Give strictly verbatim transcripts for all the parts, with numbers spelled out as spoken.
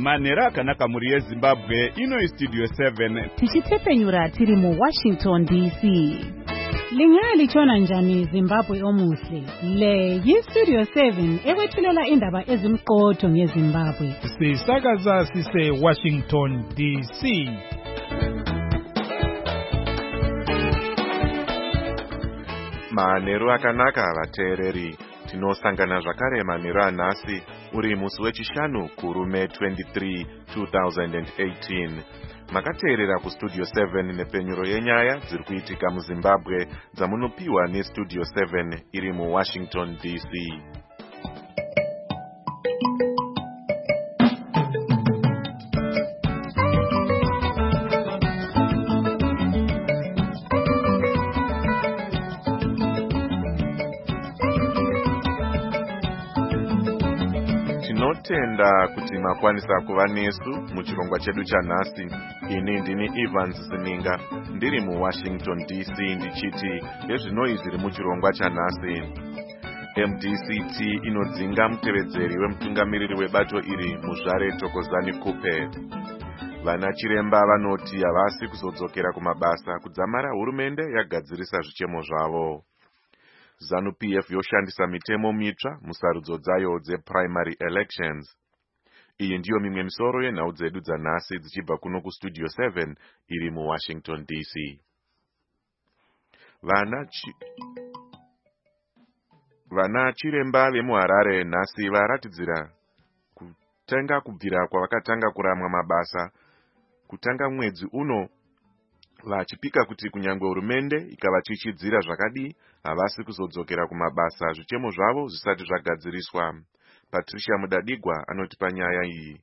manhero akanaka muri yezimbabwe. Ino studio seven tichitepenyura tiri mu Washington D C. Lingalitshona njani Zimbabwe omuhle? Le yi-Studio seven ekwethulela indaba ezimqotho ngeZimbabwe. Sisakaza sise Washington D C. Manhero akanaka vateereri. Tinosangana zvakare manhero anhasi uri musi wechishanu kurume twenty-three two thousand eighteen. Makateerera kustudio seven nepenyuro yenyaya dziri kuitika muZimbabwe dzamunopiwa nestudio seven iri muWashington D C. Tinotenda kuti makwanisa kuva nesu muchirongwa chedu chanhasi. Ini ndini Evans Sininga ndiri muWashington D C ndichiti nezvinoi zviri muchirongwa chanhasi. M D C T inodzinga mutevedzeri wemutungamiriri webato iri Muzvare Thokozani Kupe. Vana chiremba vanoti havasi kuzodzokera kumabasa kudzamara hurumende yagadzirisa zvichemo zvavo. ZANU P F yoshandisa mitemo mitsva musarudzo dzayo dzeprimary elections. Iyi ndiyo mimwe misoro yenhau dzedu dzanhasi dzichibva kuno kustudio seven iri muWashington D C. Vana chi... Vana chiremba vemuHarare nhasi varatidzira kutenga kubvira kwavakatanga kuramwa mabasa kutanga mwedzi uno, vachipika kuti kunyangwe hurumende ikavachichidzira zvakadii havasi kuzodzokera kumabasa zvichemo zvavo zvisati zvagadziriswa. Patricia Mudadigwa anoti panyaya iyi.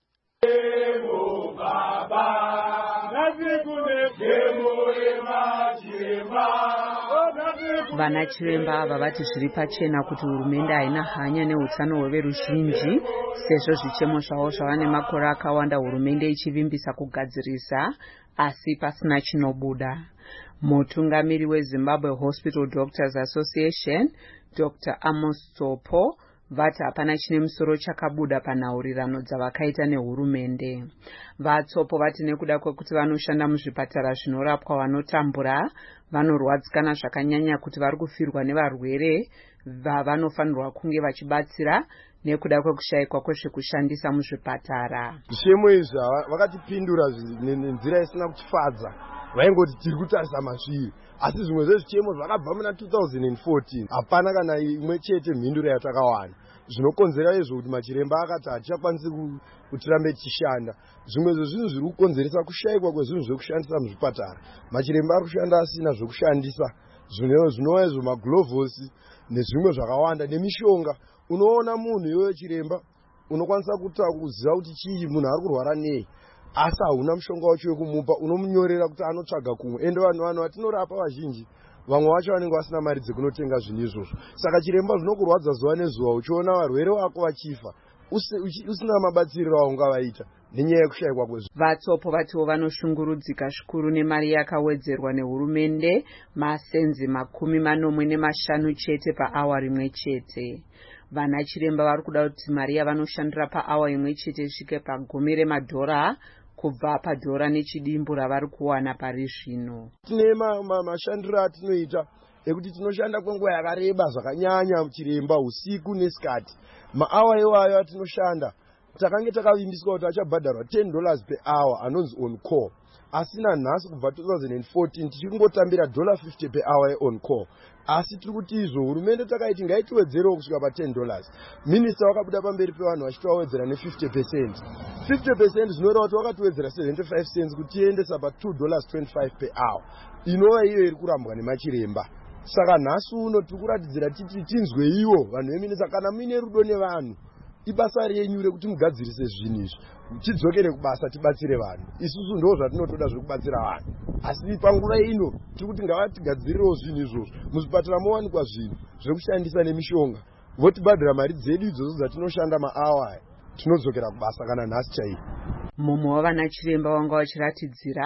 Vana chiremba ava vati zviri pachena kuti hurumende haina hanya neutano hweveruzhinji sezvo zvichemo zvavo zvava nemakore akawanda hurumende ichivimbisa kugadzirisa asi pasina chinobuda. Mutungamiri weZimbabwe Hospital Doctors Association Doctor Amos Tsopo vati hapana chine musoro chakabuda panhaurirano dzavakaita nehurumende. Vatsopo vati nekuda kwekuti vanoshanda muzvipatara zvinorapwa vanotambura vanorwadzikana zvakanyanya kuti vari kufirwa nevarwere vavanofanirwa kunge vachibatsira nekuda kwekushayikwa kwezvekushandisa muzvipatara. Zvichemo izvi vakatipindura nenzira isina kutifadza. Vaingoti tiri kutarisa masviri, asi zvimwe zvezvichemo zvakabva muna two thousand fourteen hapana kana imwe chete mhinduro yatakawana. Zvinokonzera izvo kuti machiremba akati hatichakwanisi kuti tirambe tichishanda. Zvimwe zvezvinhu zviri kukonzeresa kushayikwa kwezvinhu zvekushandisa muzvipatara. Machiremba ari kushanda asina zvekushandisa. Zvinova izvo maglovosi nezvimwe zvakawanda nemishonga. Unoona munhu iwewe chiremba unokwanisa kuziva kuti chii munhu ari kurwara nei, asi hauna mushonga wacho wekumupa, unomunyorera kuti anotsvaga kumwe. Ende vanhu vanhu vatinorapa vazhinji vamwe vacho vanenge vasina mari dzekunotenga zvinhu izvozvo. Saka chiremba zvinokurwadza zuva nezuva uchiona varwere vako vachifa usina mabatsiriro aungavaita nenyaya yekushayikwa kwezvinhu. Vatsopo vatiwo vanoshungurudzika zvikuru nemari yakawedzerwa nehurumende masenzi makumi manomwe nemashanu chete paawa rimwe chete. Vana chiremba vari kuda kuti mari yavanoshandira paawa imwe chete isvike pagumi remadhora kubva padhora nechidimbu ravari kuwana pari zvino. Tine mashandiro atinoita ekuti tinoshanda kwenguva yakareba zvakanyanya chiremba usiku nesikati. Maawa iwayo atinoshanda takange takavimbiswa kuti achabhadharwa ten dollars per hour anonzi on call. Asina nhasi kubva two thousand fourteen tichiri kungotambira dollar fifty per hour on call. Asi tiri kuti izvo hurumende takaiti ngaitiwedzerewo kusvika pa ten dollars. Minista wakabuda pamberi pevanhu vachitowedzera ne fifty percent. fifty percent zvinoreva kuti wakatiwedzera seventy-five cents kuti tiendesa pa two dollars twenty-five per hour. Inova iyo iri kurambwa nemachiremba. Saka nhasi uno tiri kuratidzira titi tinzwe iwo vanhu veminista kana muine rudo nevanhu. Ibasa renyu rekuti mugadzirise zvinhu izvi. Tidzokere kubasa tibatsire vanhu. Isusu ndo zvatinotoda zvekubatsira vanhu. Asi panguva ino tiri kuti ngavatigadzirewo zvinhu izvozvo. Muzvipatara mowanikwa zvinhu zvekushandisa nemishonga. Votibhadhira mari dzedu idzodzo dzatinoshanda maawa. Tinodzokera kubasa kana nhasi chaiyo. Mumwe wavana chiremba wanga vachiratidzira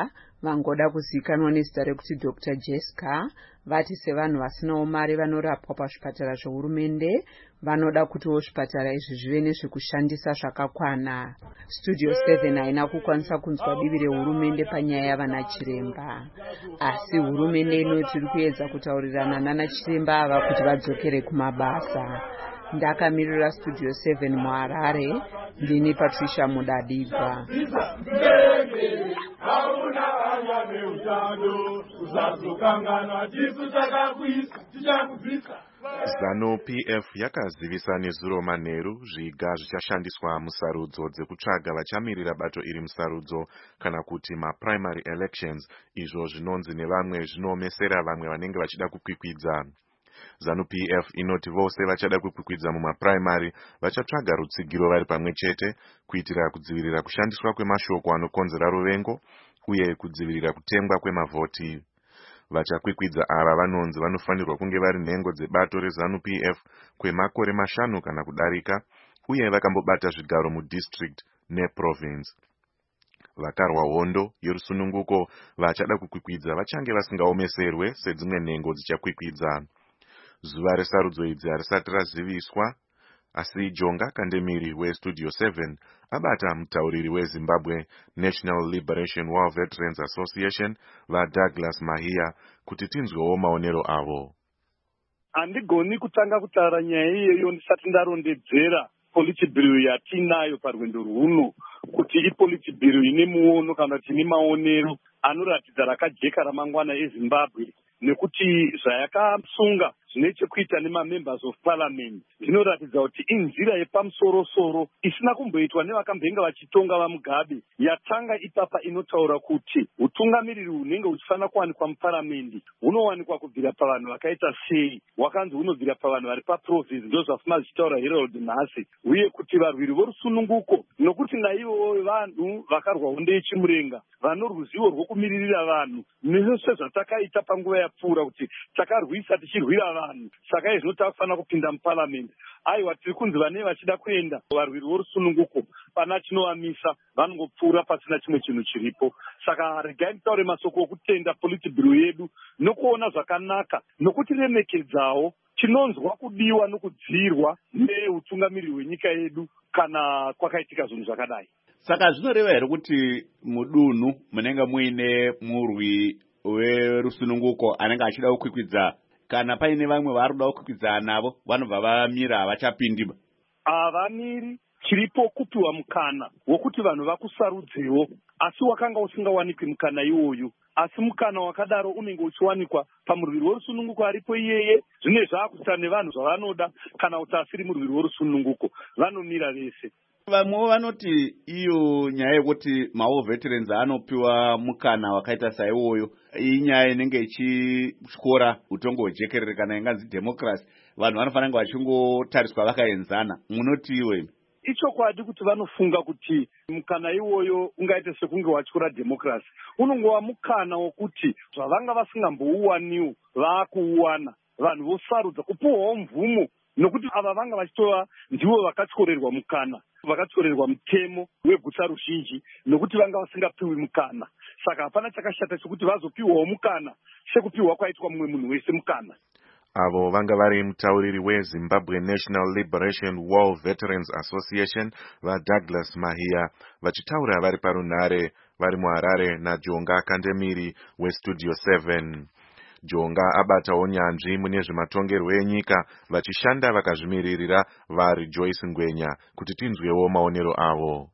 vangoda kuzivikanwa nezita rekuti Doctor Jessica vati sevanhu vasinawo mari vanorapwa pazvipatara zvehurumende vanoda kutiwo zvipatara izvi zvive nezvekushandisa zvakakwana. Studio seven haina kukwanisa kunzwa divi rehurumende panyaya yavana chiremba, asi hurumende inoti iri kuedza kutaurirana nana chiremba ava kuti vadzokere kumabasa. Ndakamirira Studio seven muHarare, ndini Patricia Mudadibva. Zanu P F yakazivisa nezuro manheru zviga zvichashandiswa musarudzo dzekutsvaga vachamirira bato iri musarudzo kana kuti maprimary elections, izvo zvinonzi nevamwe zvinoomesera vamwe vanenge vachida kukwikwidza. Zanu P F inoti vose vachada kukwikwidza mumaprimary vachatsvaga rutsigiro vari pamwe chete kuitira kudzivirira kushandiswa kwemashoko anokonzera ruvengo uye kudzivirira kutengwa kwemavhoti. Vachakwikwidza ava vanonzi vanofanirwa kunge vari nhengo dzebato reZanu P F kwemakore mashanu kana kudarika uye vakambobata zvigaro mudistrict neprovince. Vakarwa hondo yerusununguko vachada kukwikwidza vachange vasingaomeserwe sedzimwe nhengo dzichakwikwidza. Zuva resarudzo idzi harisati raziviswa, asi Jonga Kandemiri weStudio seven abata mutauriri weZimbabwe National Liberation War Veterans Association vaDouglas Mahia kuti tinzwewo maonero avo. Handigoni kutanga kutaura nyaya iyeyo ndisati ndarondedzera politibhiro yatinayo parwendo rwuno kuti ipolitibhiro ine muono kana kuti ine maonero anoratidza rakajeka ramangwana eZimbabwe, nekuti zvayakasunga zvine chekuita nemamembers of parliament zvinoratidza kuti inzira yepamusoro-soro isina kumboitwa nevakambenga vachitonga vaMugabe. Yatanga ipapa inotaura kuti utungamiriri hunenge huchifanira kuwanikwa muparamendi hunowanikwa kubvira pavanhu vakaita sei, hwakanzi hunobvira pavanhu vari paprovince, ndo zvafuma zvichitaura Herald nhasi, uye kuti varwiri vorusununguko nokuti naivo vanhu vakarwa hondo yechimurenga vano ruzivo rwokumiririra vanhu nezvose zvatakaita panguva yapfuura kuti takarwisa tichirwira vanhu, saka izvo tafanira kupinda muparamendi. Aiwa, tiri kunzi vane vachida kuenda varwiri vorusununguko pana chinovamisa vanongopfuura pasina chimwe chinhu chiripo. Saka regai nditaure masoko okutenda politibhiro yedu nokuona zvakanaka nokutiremekedzawo chinonzwa kudiwa nokudzirwa neutungamiriri hwenyika yedu kana kwakaitika zvinhu zvakadai. Saka zvinoreva here kuti mudunhu munenge muine murwi werusununguko anenge achida kukwikwidza, kana paine vamwe vari kuda kukwikwidza navo vanobva vamira havachapindi? Havamiri, chiripo kupiwa mukana wokuti vanhu vakusarudzewo, asi wakanga usingawanikwi mukana iwoyu. Asi mukana wakadaro unenge uchiwanikwa pamurwiri worusununguko aripo iyeye. Zvine zvaakuita nevanhu zvavanoda, kana kuti asiri murwiri worusununguko vanomira vese. Vamwewo vanoti iyo nyaya yekuti maWar Veterans anopiwa mukana wakaita saiwoyo inyaya inenge ichityora utongo hwejekerere kana inganzi democracy, vanhu vanofanira kunge vachingotariswa vakaenzana. Munoti iwe? Ichokwadi kuti vanofunga kuti mukana iwoyo ungaite sekunge watyora democracy. Unongova mukana wokuti zvavanga vasingambouwaniwo vaakuuwana, vanhu vosarudza kupiwawo mvumo, nokuti ava vanga vachitova ndivo vakatyorerwa mukana, vakatyorerwa mutemo weguta ruzhinji, nokuti vanga vasingapiwi mukana. Saka hapana chakashata chokuti vazopiwawo mukana sekupiwa kwaitwa mumwe munhu wese mukana. Avo vanga vari mutauriri weZimbabwe National Liberation War Veterans Association vaDouglas Mahia vachitaura vari parunhare vari muHarare naJonga Kandemiri weStudio seven. Jonga abatawo nyanzvi mune zvematongerwo enyika vachishanda vakazvimiririra vari Joyce Ngwenya kuti tinzwewo maonero avo.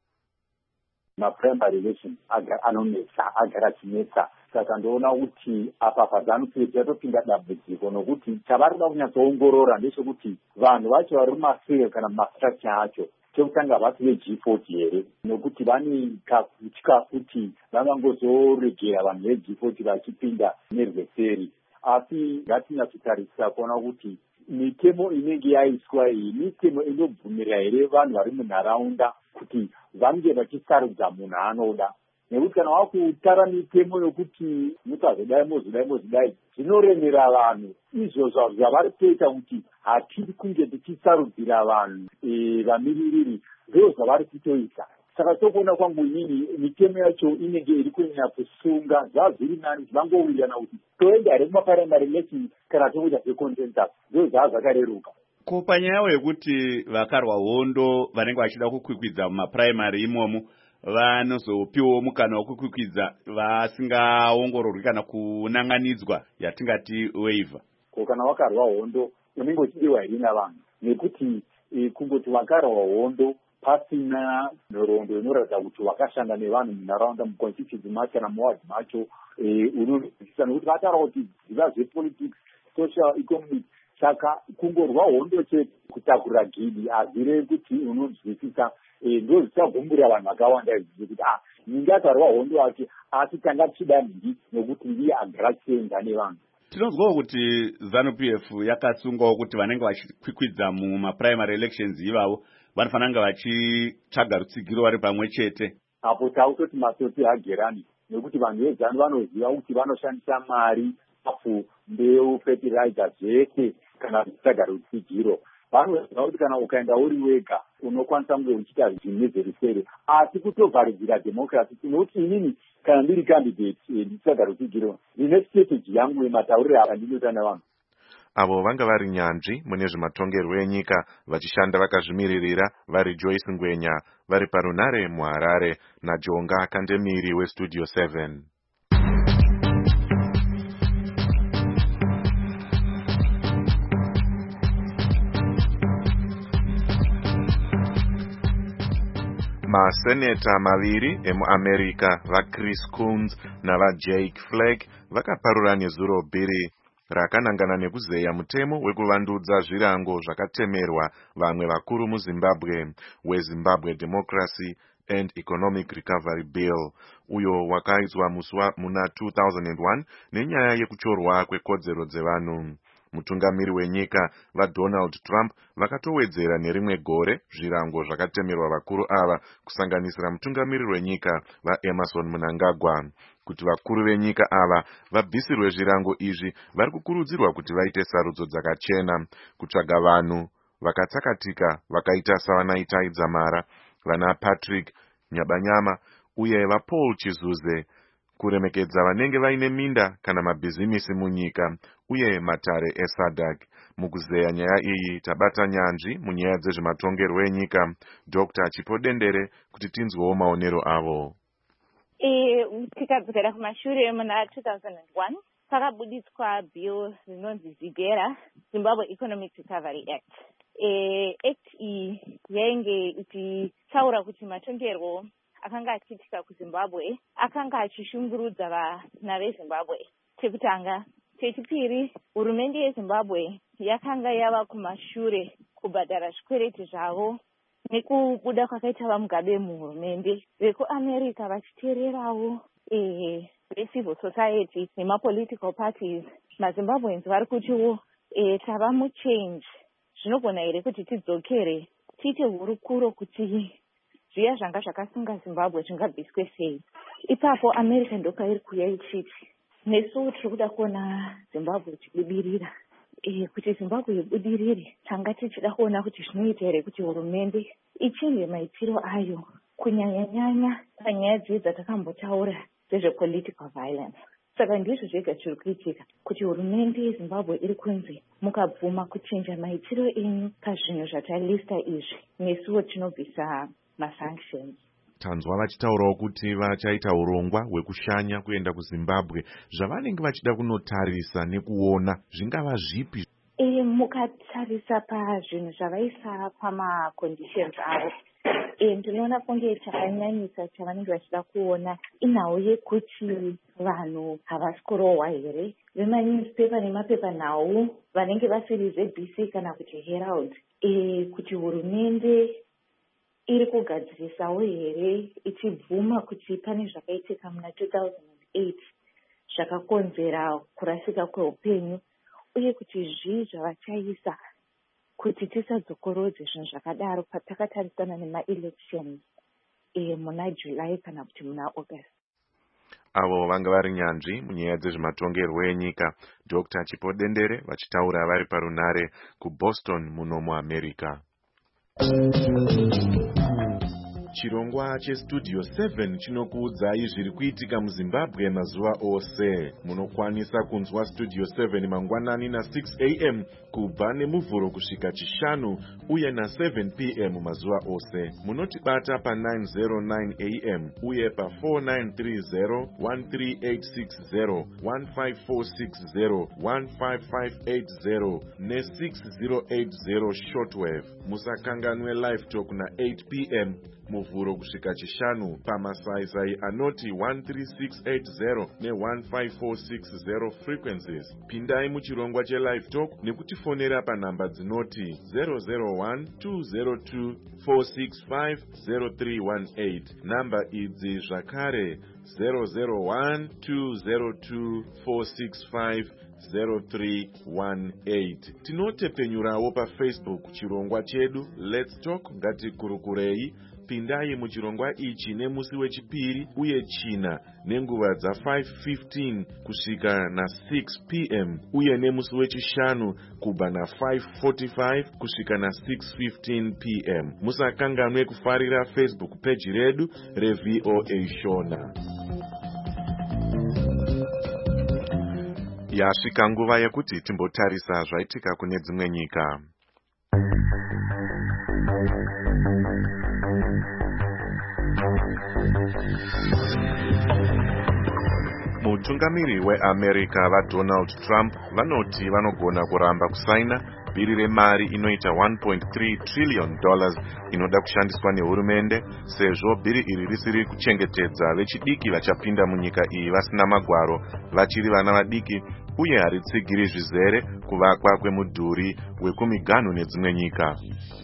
Maprimary election anonetsa agara achinetsa, saka ndoona kuti apa paZanu P F yatopinda dambudziko, nokuti chavari kuda kunyatsoongorora ndechekuti vanhu vacho vari mumaseo kana mumastructure acho chekutanga vasi veG forty here, nokuti vane kutya kuti vangangozoregera vanhu veG forty vachipinda nerweseri. Asi ngatinyatsotarisa kuona kuti mitemo inenge yaiswa iyi mitemo inobvumirira here vanhu vari munharaunda kuti vange vachisarudza munhu anoda, nekuti kana wakutara mitemo yokuti mutazodai mozodai mozodai zvinoremera vanhu. Izvo zvazvo zvavari kutoita kuti hatiri kunge tichisarudzira vanhu vamiririri, ndo zvavari kutoita. saka sokuona kwangu inini mitemo yacho inenge iri kunyanya kusunga zvazviri nani zvangowirirana kuti toenda here mumaprimary elections kana tokuita zveconsensus ndo zvaa zvakareruka. Ko panyaya yekuti vakarwa hondo vanenge vachida kukwikwidza mumaprimary imomo vanozopiwawo mukana wekukwikwidza vasingaongororwi kana kunanganidzwa yatingati waiver. Ko kana wakarwa hondo unenge uchidiwa here navanhu nekuti e, kungoti wakarwa hondo pasina nhoroondo inoratidza kuti wakashanda nevanhu munharaunda muconstituency macho kana muwadi macho unozwisisa nekuti vataura kuti dziva zvepolitics social economic saka kungorwa hondo chete kutakurira gidi hazvirevi kuti unozwisisa ndo zvichagumburira vanhu vakawanda izvi kuti ah ninge akarwa hondo yake asi tanga tichida nhindi nokuti ndiye agara chienza nevanhu. Tinozwawo kuti ZANU P F yakasungawo kuti vanenge vachikwikwidza mumaprimary elections ivavo vanofanira kunge vachitsvaga rutsigiro vari pamwe chete. Apo tautoti masoti hagerani nekuti vanhu vezanu vanoziva kuti vanoshandisa mari afu mbeu fertilizer zvese kana kutsvaga rutsigiro. Vanoziva kuti kana ukaenda uri wega unokwanisa kunge uchiita zvinhu nezverusere asi kutovharidzira democracy nekuti inini kana ndiri candidate nditsvaga rutsigiro ndine strategy yangu yematauriro akandinoita navanhu. Avo vanga vari nyanzvi mune zvematongerwo enyika vachishanda vakazvimiririra vari Joyce Ngwenya vari parunare muHarare naJonga Kandemiri weStudio seven. Maseneta maviri emuAmerica vaChris Coons navaJake Flake vakaparura nezuro bhiri rakanangana nekuzeya mutemo wekuvandudza zvirango zvakatemerwa vamwe vakuru muZimbabwe weZimbabwe Democracy and Economic Recovery Bill uyo wakaizwa muswa muna two thousand one nenyaya yekuchorwa kwekodzero dzevanhu. Mutungamiri wenyika vaDonald Trump vakatowedzera nerimwe gore zvirango zvakatemerwa vakuru ava kusanganisira mutungamiri wenyika vaEmerson Mnangagwa. Kuti vakuru venyika ava vabvisirwe zvirango izvi vari kukurudzirwa kuti vaite sarudzo dzakachena kutsvaga vanhu vakatsakatika vakaita savanaita Idzamara, vana Patrick Nyabanyama uye vaPaul Chizuze, kuremekedza vanenge vaine minda kana mabhizimisi munyika uye matare eSADC. Mukuzeya nyaya iyi tabata nyanzvi munyaya dzezvematongerwo enyika Doctor Chipodendere kuti tinzwewo maonero avo. E tikadzokera kumashure muna two thousand one pakabudiswa bill rinonzi ZIBERA, Zimbabwe Economic Recovery Act. E act iyi yainge ichitaura kuti matongerwo akanga achiitika kuZimbabwe akanga achishungurudza vana veZimbabwe. Chekutanga. Chechipiri, hurumende yeZimbabwe yakanga yava kumashure kubhadhara zvikwereti zvavo nekubuda kwakaita vamugabe muhurumende vekuAmerica vachiteererawo eh vecivil society nemapolitical parties. MaZimbabweans vari kutiwo eh tava muchange. Zvinogona here kuti tidzokere tiite hurukuro kuti zviya zvanga zvakasunga Zimbabwe zvingabviswe sei. Ipapo America ndoka iri kuuya ichiti nesu tiri kuda kuona Zimbabwe ichibudirira. E, kuti Zimbabwe ibudirire tanga tichida kuona kuti zvinoita here kuti hurumende ichinje maitiro ayo kunyanya nyanya panyaya dziye dzatakambotaura dzezvepolitical violence. Saka ndizvo zvega zviri kuitika kuti hurumende yeZimbabwe iri kunzi mukabvuma kuchinja maitiro enyu pazvinhu zvatalista izvi nesuwo tinobvisa masanctions. Tanzwa vachitaurawo kuti vachaita urongwa hwekushanya kuenda kuZimbabwe zvavanenge vachida kunotarisa nekuona zvingava zvipi. E, mukatarisa pazvinhu zvavaisa pamaconditions avo e, ndinoona kunge chakanyanyisa chavanenge vachida kuona inhau yekuti vanhu havasi kurohwa here vemanewspaper nemapepanhau vanenge vasiri Z B C kana kuti Herald. E, kuti hurumende iri kugadzirisawo here ichibvuma kuti pane zvakaitika muna two thousand eight zvakakonzera kurasika kweupenyu uye kuti zvii zvavachaisa kuti tisadzokorodze zvinhu zvakadaro patakatarisana nemaelections e, muna July kana kuti muna August. Avo vanga vari nyanzvi munyaya dzezvematongerwo enyika Doctor Chipodendere vachitaura vari parunare kuBoston muno muAmerica. Chirongwa chestudio seven chinokuudzai zviri kuitika muZimbabwe mazuva ose. Munokwanisa kunzwa studio seven mangwanani na six a m kubva nemuvhuro kusvika chishanu uye na seven p m mazuva ose. Munotibata pa nine oh nine a m uye pa four nine three zero, one three eight six zero, one five four six zero, one five five eight zero ne six zero eight zero shortwave. Musakanganwe live talk na eight p m muvhuro kusvika chishanu pamasaisai anoti one three six eight zero ne one five four six zero frequencies. Pindai muchirongwa chelive talk nekutifonera panhamba dzinoti zero zero one two zero two four six five zero three one eight. Namba idzi zvakare zero zero one two zero two four six five zero three one eight. Tinotepenyurawo pa Facebook chirongwa chedu Let's Talk ngatikurukurei. Pindai muchirongwa ichi nemusi wechipiri uye china nenguva dza five fifteen kusvika na six p m uye nemusi wechishanu kubva na five forty-five kusvika na six fifteen p m. Musakanganwe kufarira Facebook page redu reV O A Shona. Yasvika nguva yekuti timbotarisa zvaitika kune dzimwe nyika. Mutungamiri weAmerica vaDonald Trump vanoti vanogona kuramba kusaina bhiri remari inoita one point three trillion dollars inoda kushandiswa nehurumende sezvo bhiri iri risiri kuchengetedza vechidiki vachapinda munyika iyi vasina magwaro vachiri vana vadiki uye haritsigiri zvizere kuvakwa kwemudhuri wekumiganhu nedzimwe nyika.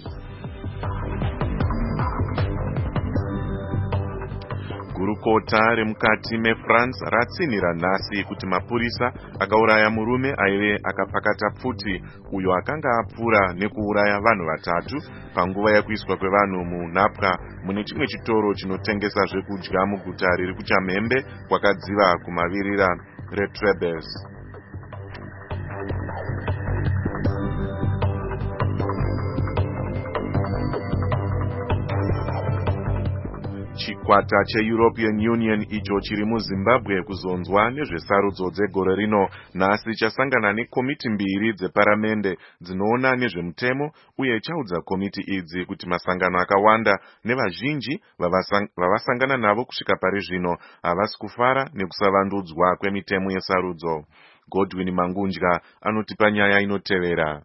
Gurukota remukati meFrance ratsinhira nhasi kuti mapurisa akauraya murume aive akapakata pfuti uyo akanga apfura nekuuraya vanhu vatatu panguva yekuiswa kwevanhu munhapwa mune chimwe chitoro chinotengesa zvekudya muguta riri kuChamhembe kwakadziva kumavirira reTrebes. Chikwata cheEuropean Union icho chiri muZimbabwe kuzonzwa nezvesarudzo dzegore rino nhasi chasangana nekomiti mbiri dzeparamende dzinoona nezvemutemo uye chaudza komiti idzi kuti masangano akawanda nevazhinji vavasangana navo kusvika pari zvino havasi kufara nekusavandudzwa kwemitemo yesarudzo. Godwin Mangunja anotipa nyaya inotevera.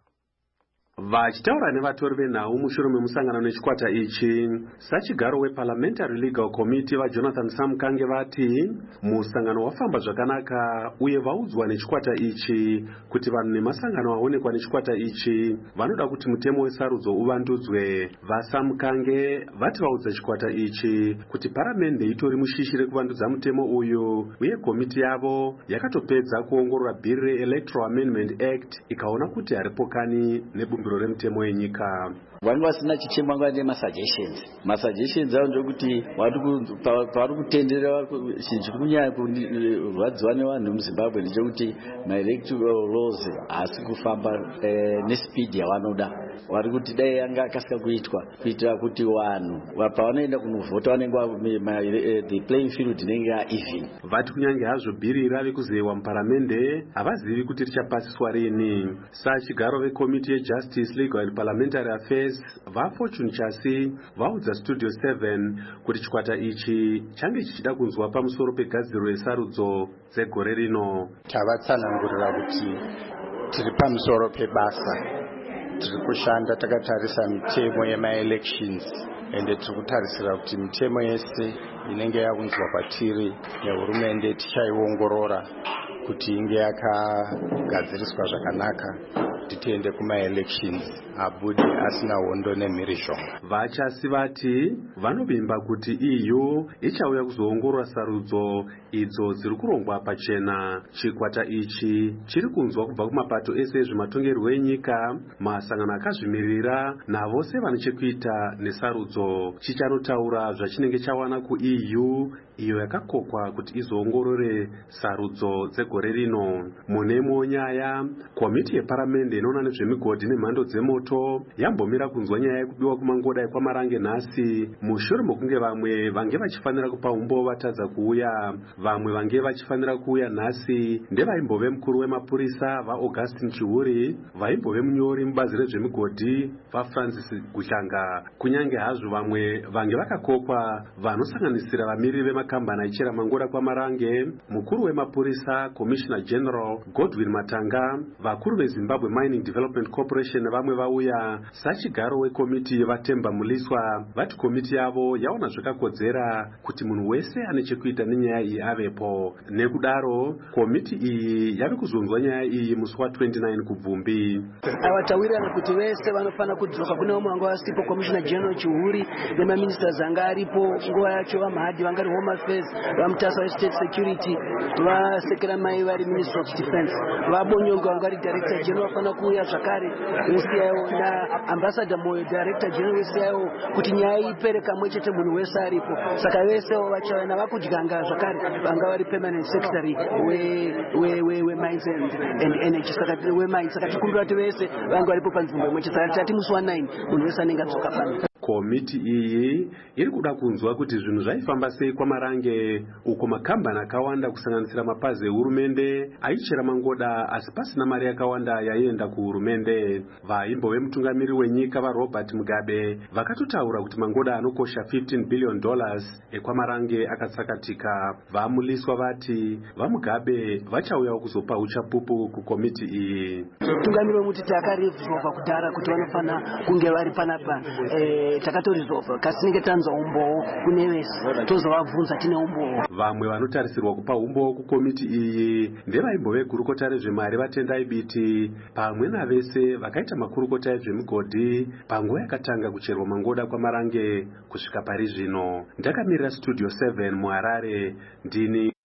Vachitaura nevatori venhau mushure memusangano nechikwata ichi, sachigaro weParliamentary Legal Committee vaJonathan Samkange vati musangano wafamba zvakanaka uye vaudzwa nechikwata ichi kuti vanhu nemasangano aonekwa nechikwata ichi vanoda kuti mutemo wesarudzo uvandudzwe. VaSamkange vati vaudza chikwata ichi kuti paramende itori mushishi rekuvandudza mutemo uyu uye komiti yavo yakatopedza kuongorora bhiri reElectoral Amendment Act ikaona kuti haripo kani nebumbiro remutemo yenyika. Vanhu vasina chichema ngande masuggestions. Masuggestions avo ndekuti vari kutendera chinhu kunyanya kurwadziwa nevanhu muZimbabwe ndechekuti maelectoral laws hasi kufamba nespeed yavanoda. Vari kuti dai yanga akasika kuitwa kuitira kuti vanhu pavanoenda kunovhota vanenge the playing field inenge even. Vati kunyange hazvo bhiri rave kuzewa muparamende havazivi kuti richapasiswa rini. Sachigaro vekomiti yeJustice, Legal and Parliamentary Affairs vaFortune Chasi vaudza Studio seven kuti chikwata ichi change chichida kunzwa pamusoro pegadziriro yesarudzo dzegore rino. Tavatsanangurira kuti tiri pamusoro pebasa, tiri kushanda takatarisa mitemo yemaelections ende tiri kutarisira kuti mitemo yese inenge yaunzwa kwatiri nehurumende tichaiongorora kuti inge yakagadziriswa zvakanaka kuti tiende kumaelections abude asina hondo nemhirizhonga. Vachasi vati vanovimba kuti E U ichauya kuzoongorora sarudzo idzo dziri kurongwa pachena. Chikwata ichi chiri kunzwa kubva kumapato ese ezvematongerwo enyika, masangano akazvimirira navose vane chekuita nesarudzo. Chichanotaura zvachinenge chawana kuE U iyo yakakokwa kuti izoongorore sarudzo dzegore rino. Munemo nyaya komiti yeparamende hurumende inoona nezvemigodhi nemhando dzemoto yambomira kunzwa nyaya yekubiwa kumangoda ekwamarange nhasi mushure mokunge vamwe vange vachifanira kupa umbo vatadza kuuya. Vamwe vange vachifanira kuuya nhasi ndevaimbove mukuru wemapurisa vaAugustin Chihuri, vaimbove munyori mubazi rezvemigodhi vaFrancis Gushanga, kunyange hazvo vamwe vange vakakokwa vanosanganisira vamiriri vemakambani aichera mangoda kwamarange, mukuru wemapurisa Commissioner General Godwin Matanga, vakuru veZimbabwe Mining Development Corporation vamwe vauya. Sachigaro wekomiti yevatemba muliswa vati komiti yavo yaona zvakakodzera kuti munhu wese ane chekuita nenyaya iyi avepo. Nekudaro komiti iyi yave kuzonzwa nyaya iyi musi wa29 kubvumbi. Avatawirirana kuti vese vanofana kudzoka kune umwe wanga wasipo Commissioner General Chihuri nemaministers anga aripo nguva yacho, vaMahadi vanga vari Home Affairs, vaMutasa weState Security, vaSekera Mai vari Minister of Defense, vaBonyongo vanga vari Director General vafana kuuya zvakare wese yavo, naAmbassador Moyo Director General wese yavo, kuti nyaya ipere kamwe chete munhu wese aripo. Saka vese vachauya navakudyanga zvakare vanga vari Permanent Secretary weMines and Energy, saka weMines. Saka tikumbira kuti vese vanga varipo panzvimbo imwe chete. Saka tati musi wa9 munhu wese anenge adzoka pano. Komiti iyi iri kuda kunzwa kuti zvinhu zvaifamba sei kwamarange uko makambani akawanda kusanganisira mapazi ehurumende aichera mangoda asi pasina mari yakawanda yaienda kuhurumende. Vaimbove mutungamiri wenyika vaRobert Mugabe vakatotaura kuti mangoda anokosha fifteen billion dollars ekwamarange akatsakatika. Vamuliswa vati vaMugabe vachauyawo kuzopa uchapupu kukomiti iyi. Mutungamiri wemutiti akaresolva kudhara kuti vanofana kunge vari panapa. Eh, takatorisolva kasinenge tanzwa umbowo kune vese tozovabvunza tine umbowo. Vamwe vanotarisirwa kupa umbowo kukomiti iyi ndevaimbove gurukota rezvemari vaTendai Biti pamwe navese vakaita makurukota ezvemigodhi panguva yakatanga kucherwa mangoda kwamarange kusvika pari zvino. Ndakamirira Studio seven muHarare, ndini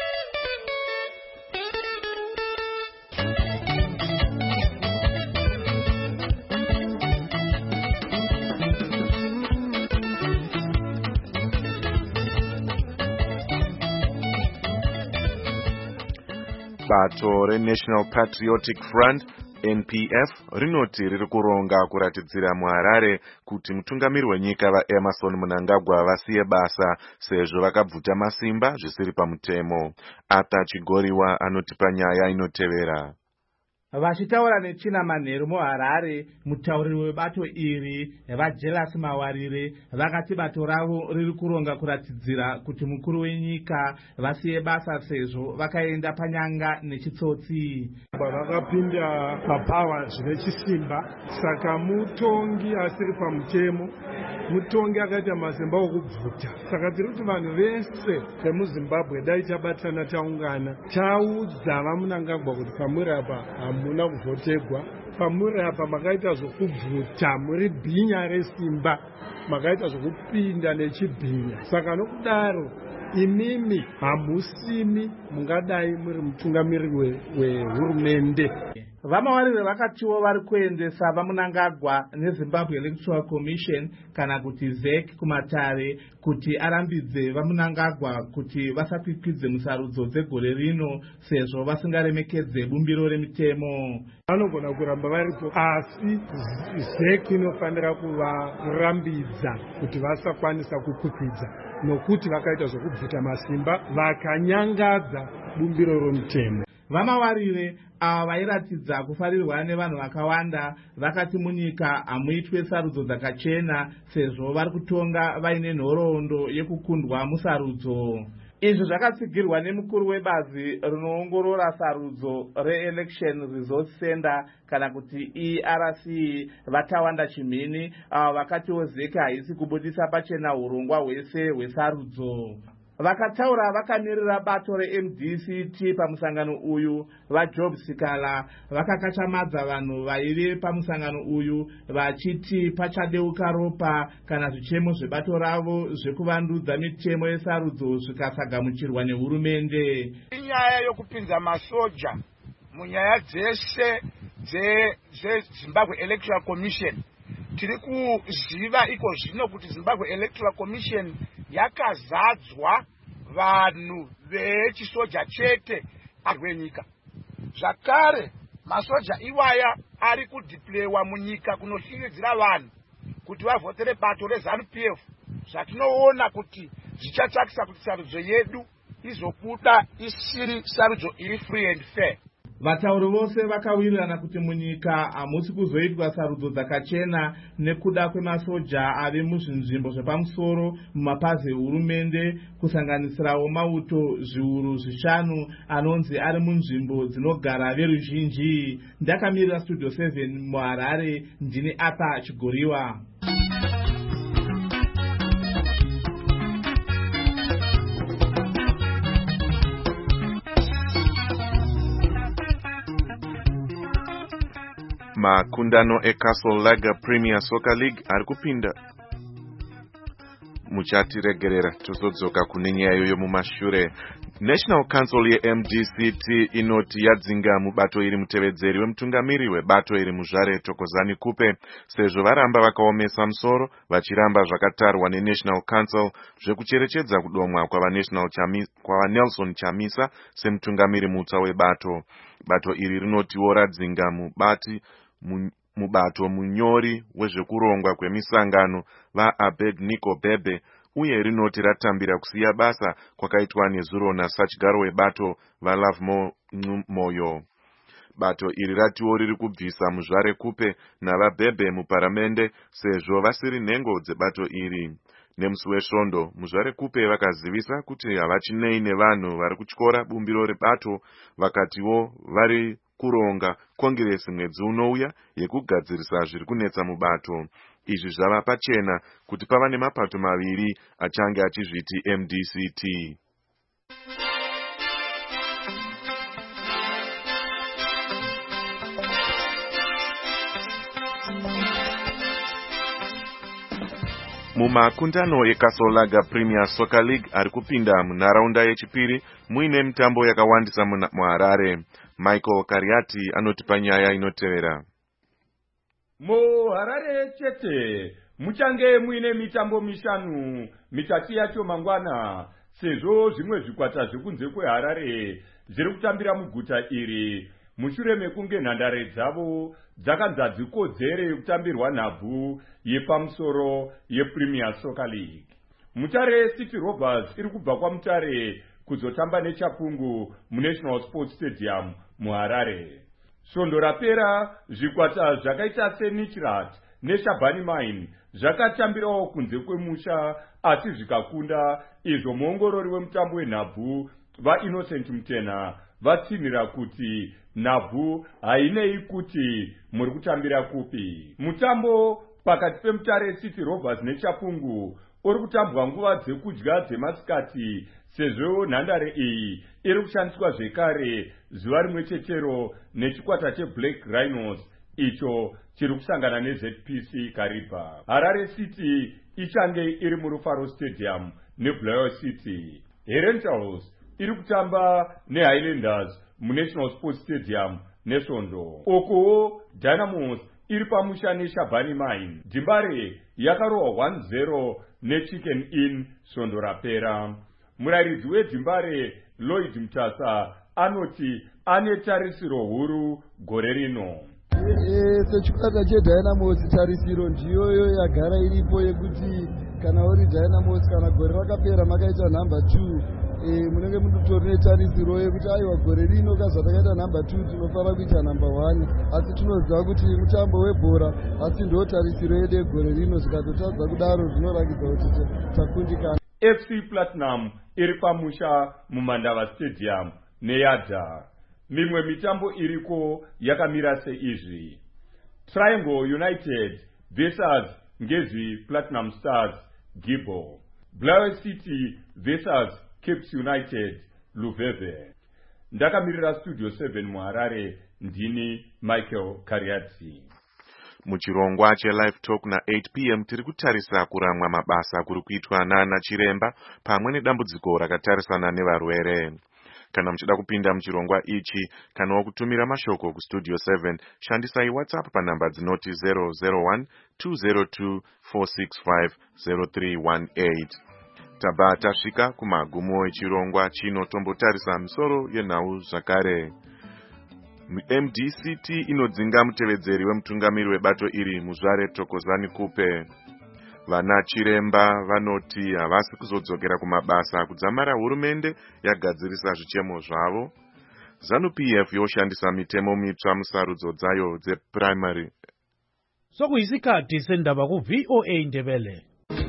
bato reNational Patriotic Front N P F rinoti riri kuronga kuratidzira muHarare kuti mutungamiri wenyika vaEmmerson Mnangagwa vasiye basa sezvo vakabvuta masimba zvisiri pamutemo. Arthur Chigoriwa anoti panyaya inotevera. Vachitaura nechina manheru muHarare, mutauriri webato iri vaJelas Mawarire vakati bato ravo riri kuronga kuratidzira kuti mukuru wenyika vasiye basa sezvo vakaenda panyanga nechitsotsi. Vakapinda papawa zvine chisimba, saka mutongi asiri pamutemo, mutongi akaita masimba okubvuta. Saka tiri kuti vanhu vese vemuZimbabwe dai tabatana taungana taudza vaMnangagwa kuti pamuri apa hamuna kuvhotegwa, pamuri apa makaita zvokubvuta, muri bhinya resimba, makaita zvokupinda nechibhinya. Saka nokudaro imimi hamusimi mungadai muri mutungamiri wehurumende. VaMawarire vakatiwo vari kuendesa vaMnangagwa neZimbabwe Electoral Commission kana kuti Z E C kumatare kuti arambidze vaMnangagwa kuti vasakwikvidze musarudzo dzegore rino sezvo vasingaremekedze bumbiro remitemo. Vanogona kuramba varipo asi Z E C inofanira kuvarambidza kuti vasakwanisa kukwikwidza nokuti vakaita zvokubvuta masimba vakanyangadza bumbiro romutemo. VaMawarire ava vairatidza kufarirwa nevanhu vakawanda vakati munyika hamuitwe sarudzo dzakachena sezvo vari kutonga vaine nhoroondo yekukundwa musarudzo. Izvi zvakatsigirwa nemukuru webazi rinoongorora sarudzo reElection Resource Center kana kuti E R C vaTawanda Chimhini, ava vakatiwo Z E C haisi kubudisa pachena urongwa hwese hwesarudzo. Vakataura vakamirira bato reM D C T pamusangano uyu, vaJob Sikala vakakachamadza vanhu vaive pamusangano uyu vachiti pachadeuka ropa kana zvichemo zvebato ravo zvekuvandudza mitemo yesarudzo zvikasagamuchirwa nehurumende. Inyaya yokupinza masoja munyaya dzese dzeZimbabwe Electoral Commission. Tiri kuziva iko zvino kuti Zimbabwe Electoral Commission yakazadzwa vanhu vechisoja chete arwenyika. Zvakare masoja iwaya ari kudhiplewa munyika kunoshiridzira vanhu kuti vavhotere bato rezanu P F, zvatinoona kuti zvichatsvakisa kuti sarudzo yedu izobuda isiri sarudzo iri free and fair. Vatauri vose vakawirirana kuti munyika hamusi kuzoitwa sarudzo dzakachena nekuda kwemasoja ave muzvinzvimbo zvepamusoro mumapazi ehurumende, kusanganisirawo mauto zviuru zvishanu anonzi ari munzvimbo dzinogara veruzhinji. Ndakamirira Studio seven muHarare, ndini apa Chigoriwa. Makundano eCastle Lager Premier Soccer League ari kupinda muchatiregerera tozodzoka kune nyaya iyoyo mumashure. National Council yeM D C T inoti yadzinga mubato iri mutevedzeri wemutungamiri webato iri muzvare Thokozani Kupe sezvo varamba vakaomesa musoro vachiramba zvakatarwa neNational Council zvekucherechedza kudomwa kwavaNelson Chamisa semutungamiri mutsva webato. Bato iri rinotiwo radzinga mubati mubato munyori wezvekurongwa kwemisangano vaAbednego Bebe uye rinoti ratambira kusiya basa kwakaitwa nezuro nasachigaro webato vaLove Moyo. Bato iri ratiwo riri kubvisa muzvare Kupe navaBebe muparamende sezvo vasiri nhengo dzebato iri. Nemusi wesvondo muzvare Kupe vakazivisa kuti havachinei nevanhu vari kutyora bumbiro rebato, vakatiwo vari kuronga kongiresi mwedzi unouya yekugadzirisa zviri kunetsa mubato. Izvi zvava pachena kuti pava nemapato maviri achange achizviti M D C T. Mumakundano eCastle Lager Premier Soccer League ari kupinda munharaunda yechipiri muine mitambo yakawandisa muHarare. Michael Kariati anotipa nyaya inotevera. MuHarare chete muchange muine mitambo mishanu mitatu yacho mangwana, sezvo zvimwe zvikwata zvekunze kweHarare zviri kutambira muguta iri mushure mekunge nhandare dzavo dzakanza dzikodzere kutambirwa nhabvu yepamusoro yePremier Soccer League. Mutare City Rovers iri kubva kwaMutare kuzotamba neChapungu muNational Sports Stadium muHarare. Svondo rapera zvikwata zvakaita seNichirat neShabani Mine zvakatambirawo kunze kwemusha asi zvikakunda, izvo muongorori wemutambo wenhabvu vaInnocent Mutena vatsinhira kuti nhabvu hainei kuti muri kutambira kupi. Mutambo pakati peMutare City Rovers neChapungu uri kutambwa nguva dzekudya dzemasikati sezvo nhandare iyi iri kushandiswa zvekare zuva rimwe chetero nechikwata cheBlack Rhinos icho chiri kusangana neZ P C Kariba. Harare City ichange iri muRufaro Stadium neBulawayo City. Herentals iri kutamba neHighlanders muNational Sports Stadium nesvondo. Ukowo Dynamos iri pamusha neShabani Mine. Dimbare yakarohwa one zero neChicken Inn svondo rapera. Murairidzi weDimbare Lloyd Mutasa anoti ane tarisiro huru gore rino. Sechikwata cheDynamos tarisiro ndiyoyo yagara iripo yekuti kana uri Dynamos kana gore rakapera makaita number two munenge munotori netarisiro yekuti aiwa gore rino kazva takaita number two tinofara kuita number one, asi tinoziva kuti mutambo webhora asi ndo tarisiro yedu yegore rino. Zvikatotadza kudaro zvinorakidza kuti takundikana. F C Platinum iri pamusha muMandava Stadium neYadha. Mimwe mitambo iriko yakamira seizvi: Triangle United versus Ngezi Platinum Stars Gibo, Bulawayo City versus Cape United Luveve. Ndakamirira Studio seven muHarare, ndini Michael Kariati. Muchirongwa cheLive Talk na eight p m tiri kutarisa kuramwa mabasa kuri kuitwa nana chiremba pamwe nedambudziko rakatarisana nevarwere. Kana muchida kupinda muchirongwa ichi kana wakutumira mashoko kuStudio seven, shandisai WhatsApp panamba dzinoti zero zero one two zero two four six five zero three one eight. Tabva tasvika kumagumo echirongwa chino tombotarisa misoro yenhau zvakare. M D C T inodzinga mutevedzeri wemutungamiri webato iri Muzvare Thokozani Kupe. Vana chiremba vanoti havasi kuzodzokera kumabasa kudzamara hurumende yagadzirisa zvichemo zvavo. ZANU P F yoshandisa mitemo mitsva musarudzo dzayo dzeprimary. Sokuyisikhathi sendaba ku V O A Ndebele.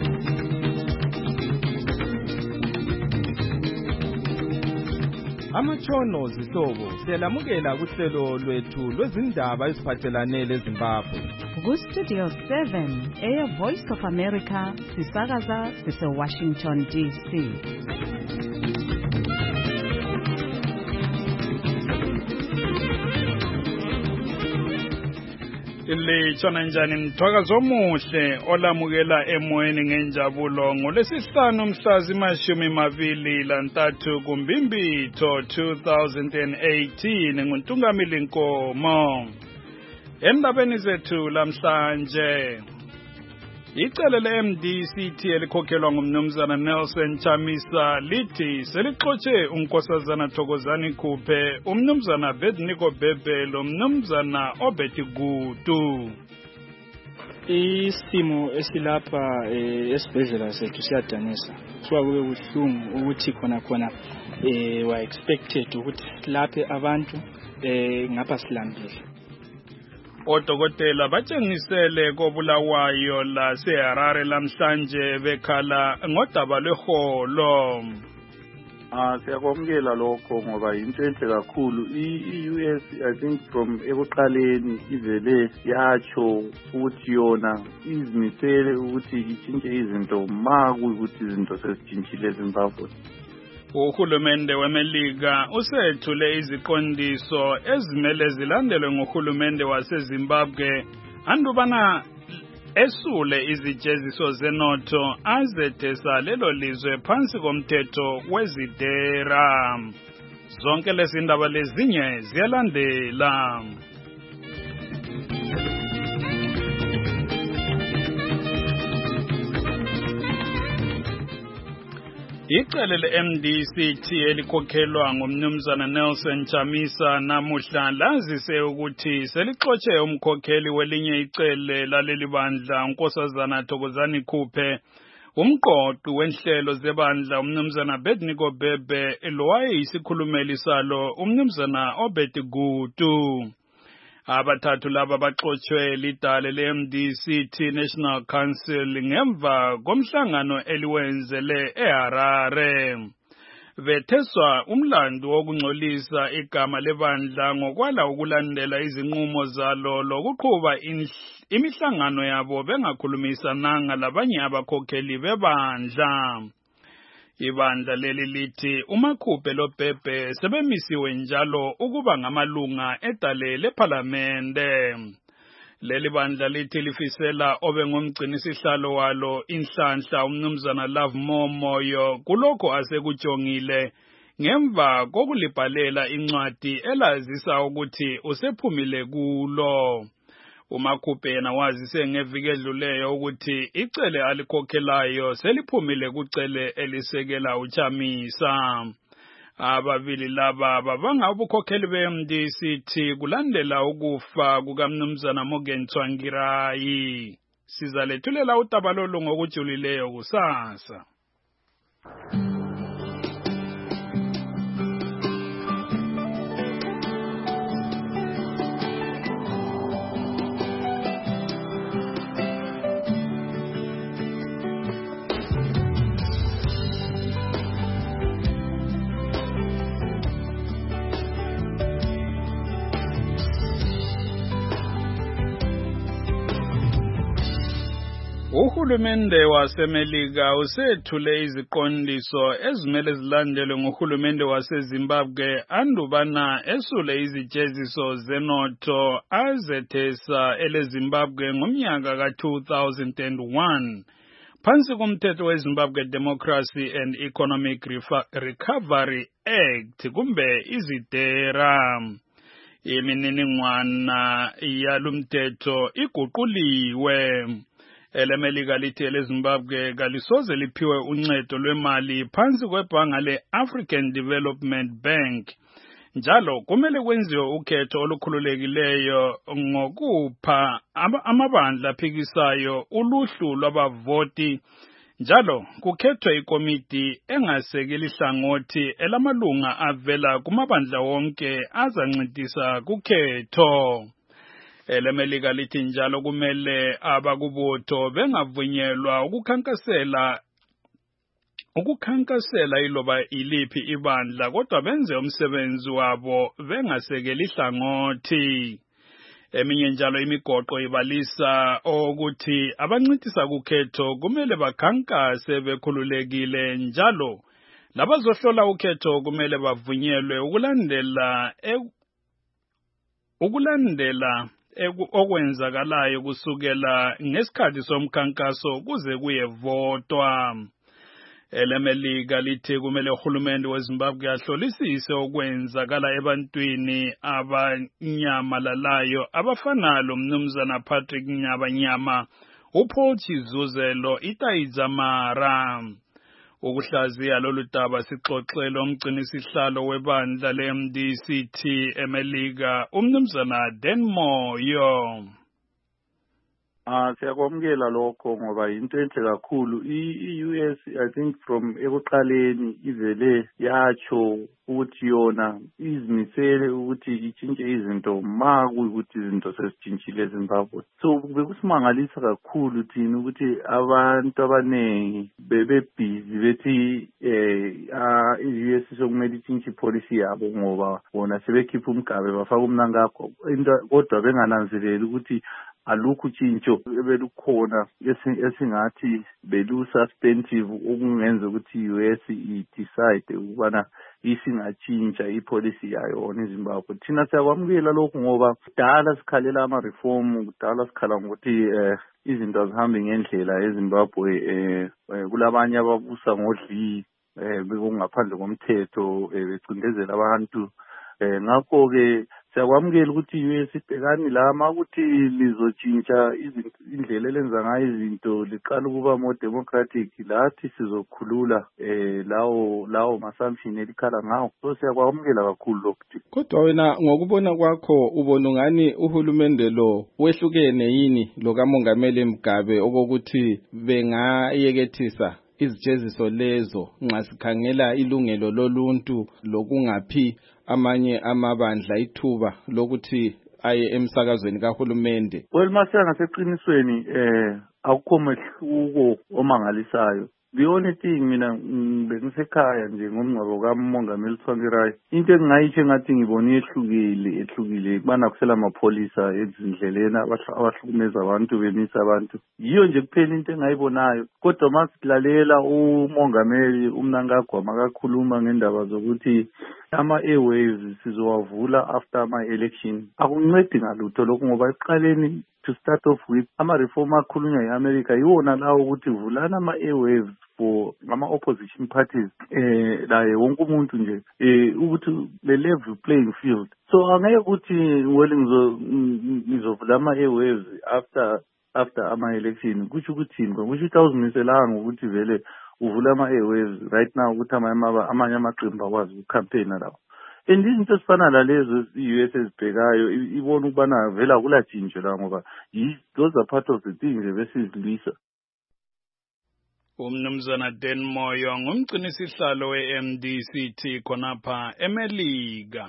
Amatshono zihlobo siyalamukela kuhlelo lwethu lwezindaba eziphathelane leZimbabwe. Ku Studio seven eya Voice of America sisakaza sise Washington D C. Ilitshona njani mthwakazo omuhle olamukela emoyeni ngenjabulo ngolesihlanu mhla zimashumi mabili lantathu kuMbimbitho two thousand eighteen nguNtungamili Nkomo. Endabeni zethu lamhlanje icele le-M D C T elikhokhelwa ngumnumzana Nelson Chamisa lithi selixotshe unkosazana Thokozani Kupe, umnumzana Bedniko Bebe lomnumzana Obeti Gutu. Isimo esilapha esibhedlela sethu siyadanisa. Kusuka kube buhlungu ukuthi khona khona eh wa expected ukuthi laphe abantu eh ngapha silambile. Odokotela batshengisele kobulawayo la seHarare lamhlanje bekhala ngodaba lweholo. Ah siyakwamukela lokho ngoba into enhle kakhulu. I-U S I think from ekuqaleni ivele yacho ukuthi yona izimisele ukuthi ichinje izinto maku ukuthi izinto sesitshintshile eZimbabwe. Uhulumende weMelika usethule iziqondiso ezimele zilandelwe ngohulumende waseZimbabwe andubana esule izijeziso zenotho azethesa lelo lizwe phansi komthetho wezidera. Zonke lezi ndaba lezinye ziyalandela. Icele le-M D C T elikhokhelwa ngumnumzana Nelson Chamisa namuhla lazise ukuthi selixotshe umkhokheli welinye icele laleli bandla unkosazana Thokozani Kupe, umqoqi wenhlelo zebandla umnumzana Bedniko Bebe lowayeyisikhulumeli salo umnumzana Obeti Gutu. Abathathu laba baxotshiwe lidale le-M D C T National Council ngemva komhlangano eliwenzele eHarare. Betheswa umlando wokungcolisa igama lebandla ngokwala ukulandela izinqumo zalo lokuqhuba imihlangano yabo bengakhulumisananga labanye abakhokheli bebandla. Ibandla leli lithi uMakhuphe loBhebhe sebemisiwe njalo ukuba ngamalunga edale lePhalamende. Leli bandla lithi lifisela obe ngumgcinisihlalo walo inhlanhla umnumzana Love Momoyo kulokho asekujongile ngemva kokulibhalela incwadi elazisa ukuthi usephumile kulo. uMakhuphe yena wazise ngeviki edluleyo ukuthi icele alikhokhelayo seliphumile kucele elisekela uChamisa. Ababili laba babanga ubukhokheli be-M D C T kulandela ukufa kukamnumzana Morgan Tsvangirai. Sizalethulela utabalolo ngokujulileyo kusasa. Uhulumende waseMelika usethule iziqondiso ezimele zilandelwe ngohulumende waseZimbabwe andubana esule izijeziso zenotho azethesa eleZimbabwe ngomnyaka ka two thousand one phansi komthetho weZimbabwe Democracy and Economic Recovery Act kumbe izidera. Imininingwana yalumthetho iguquliwe. EleMelika lithi eleZimbabwe kalisoze liphiwe uncedo lwemali phansi kwebhanga le-African Development Bank Njalo kumele kwenziwe ukhetho olukhululekileyo ngokupha amabandla aphikisayo uluhlu lwabavoti. Njalo kukhethwe ikomiti engasekeli hlangothi elamalunga avela kumabandla wonke azancedisa kukhetho. EleMelika lithi njalo kumele abakubutho bengavunyelwa ukukhankasela ukukhankasela iloba iliphi ibandla kodwa benze umsebenzi wabo bengasekeli hlangothi. Eminye njalo imigoqo ibalisa ukuthi abancitisa kukhetho kumele bakhankase bekhululekile njalo labazohlola ukhetho kumele bavunyelwe ukulandela ukulandela okwenzakalayo kusukela ngesikhathi somkhankaso kuze kuyevotwa. EleMelika lithi kumele uhulumende weZimbabwe ahlolisise okwenzakala ebantwini abanyamalalayo abafana lomnumzana Patrick Nyabanyama, uPaul Chizuzelo, iTaizamara. Ukuhlaziya lolu daba sixoxele umgcinisihlalo webandla le-M D C T eMelika, umnumzana Dan Moyo. Ah, siyakwamukela lokho ngoba into enhle kakhulu. I-U S I think from ekuqaleni ivele yatsho ukuthi yona izimisele ukuthi itshintshe izinto ma kuyikuthi izinto sezitshintshile eZimbabwe. So bekusimangalisa kakhulu thina ukuthi abantu abaningi bebe busy bethi eh i-U S sokumele itshintshe ipolicy yabo ngoba bona sebekhipha umgabe bafaka umnankakho kodwa bengananzeleli ukuthi alukho utshintsho ebelukhona esingathi belu-suspensive okungenza ukuthi i-U S i-decide ukubana isingatshintsha ipolicy yayo eZimbabwe. Thina siyakwamukela lokhu ngoba kudala sikhalela ama-reform, kudala sikhala ngokuthi eh izinto azihambi ngendlela eZimbabwe. eh kulabanye ababusa ngodli eh bekungaphandle komthetho becindezela abantu. eh ngakho-ke siyakwamukela ukuthi i-U S ibhekani lama ukuthi lizotshintsha indlela elenza ngayo izinto liqala ukuba more democratic, lathi sizokhulula eh lawo lawo ma-assumption elikhala ngawo. So siyakwamukela kakhulu lokhu. Kodwa wena ngokubona kwakho ubona ngani uhulumende lo wehlukene yini lo kamongameli Mugabe okokuthi bengayekethisa izijeziso lezo nxa sikhangela ilungelo loluntu lokungaphi amanye amabandla ithuba lokuthi aye emsakazweni kahulumende? Well, masiya ngaseqinisweni eh akukho mehluko omangalisayo. The only thing mina bengisekhaya nje ngomngcwabo kaMongameli Tsvangirai, into engingayitsho ngathi ngibona ehlukile ehlukile kubana kusela amapholisa ezindleleni abahlukumeza abantu bemisa abantu. Yiyo nje kuphela into engayibonayo. Kodwa masilalela uMongameli uMnangagwa makakhuluma ngendaba zokuthi ama-airwaves sizowavula after ama-election, akuncedi ngalutho lokhu ngoba ekuqaleni to start off with ama-reform akhulunywa yi-America yiwona lawo ukuthi vulana ama-airwaves for ama-opposition parties eh la wonke umuntu nje eh ukuthi le level playing field. So angeke ukuthi well ngizovula ama-airwaves after after ama-election kusho ukuthi kusho ukuthi awuzimiselanga ukuthi vele uvula ama-airwaves right now ukuthi amanye amaqembu akwazi ukucampaigna lapho. And izinto ezifana lalezo i-U S ezibhekayo ibona ukubana vela akulatshintsho la ngoba those are part of the things ebesizilwisa. Umnumzana Dan Moyo ngumgcinisihlalo we-M D C T khonapha eMelika.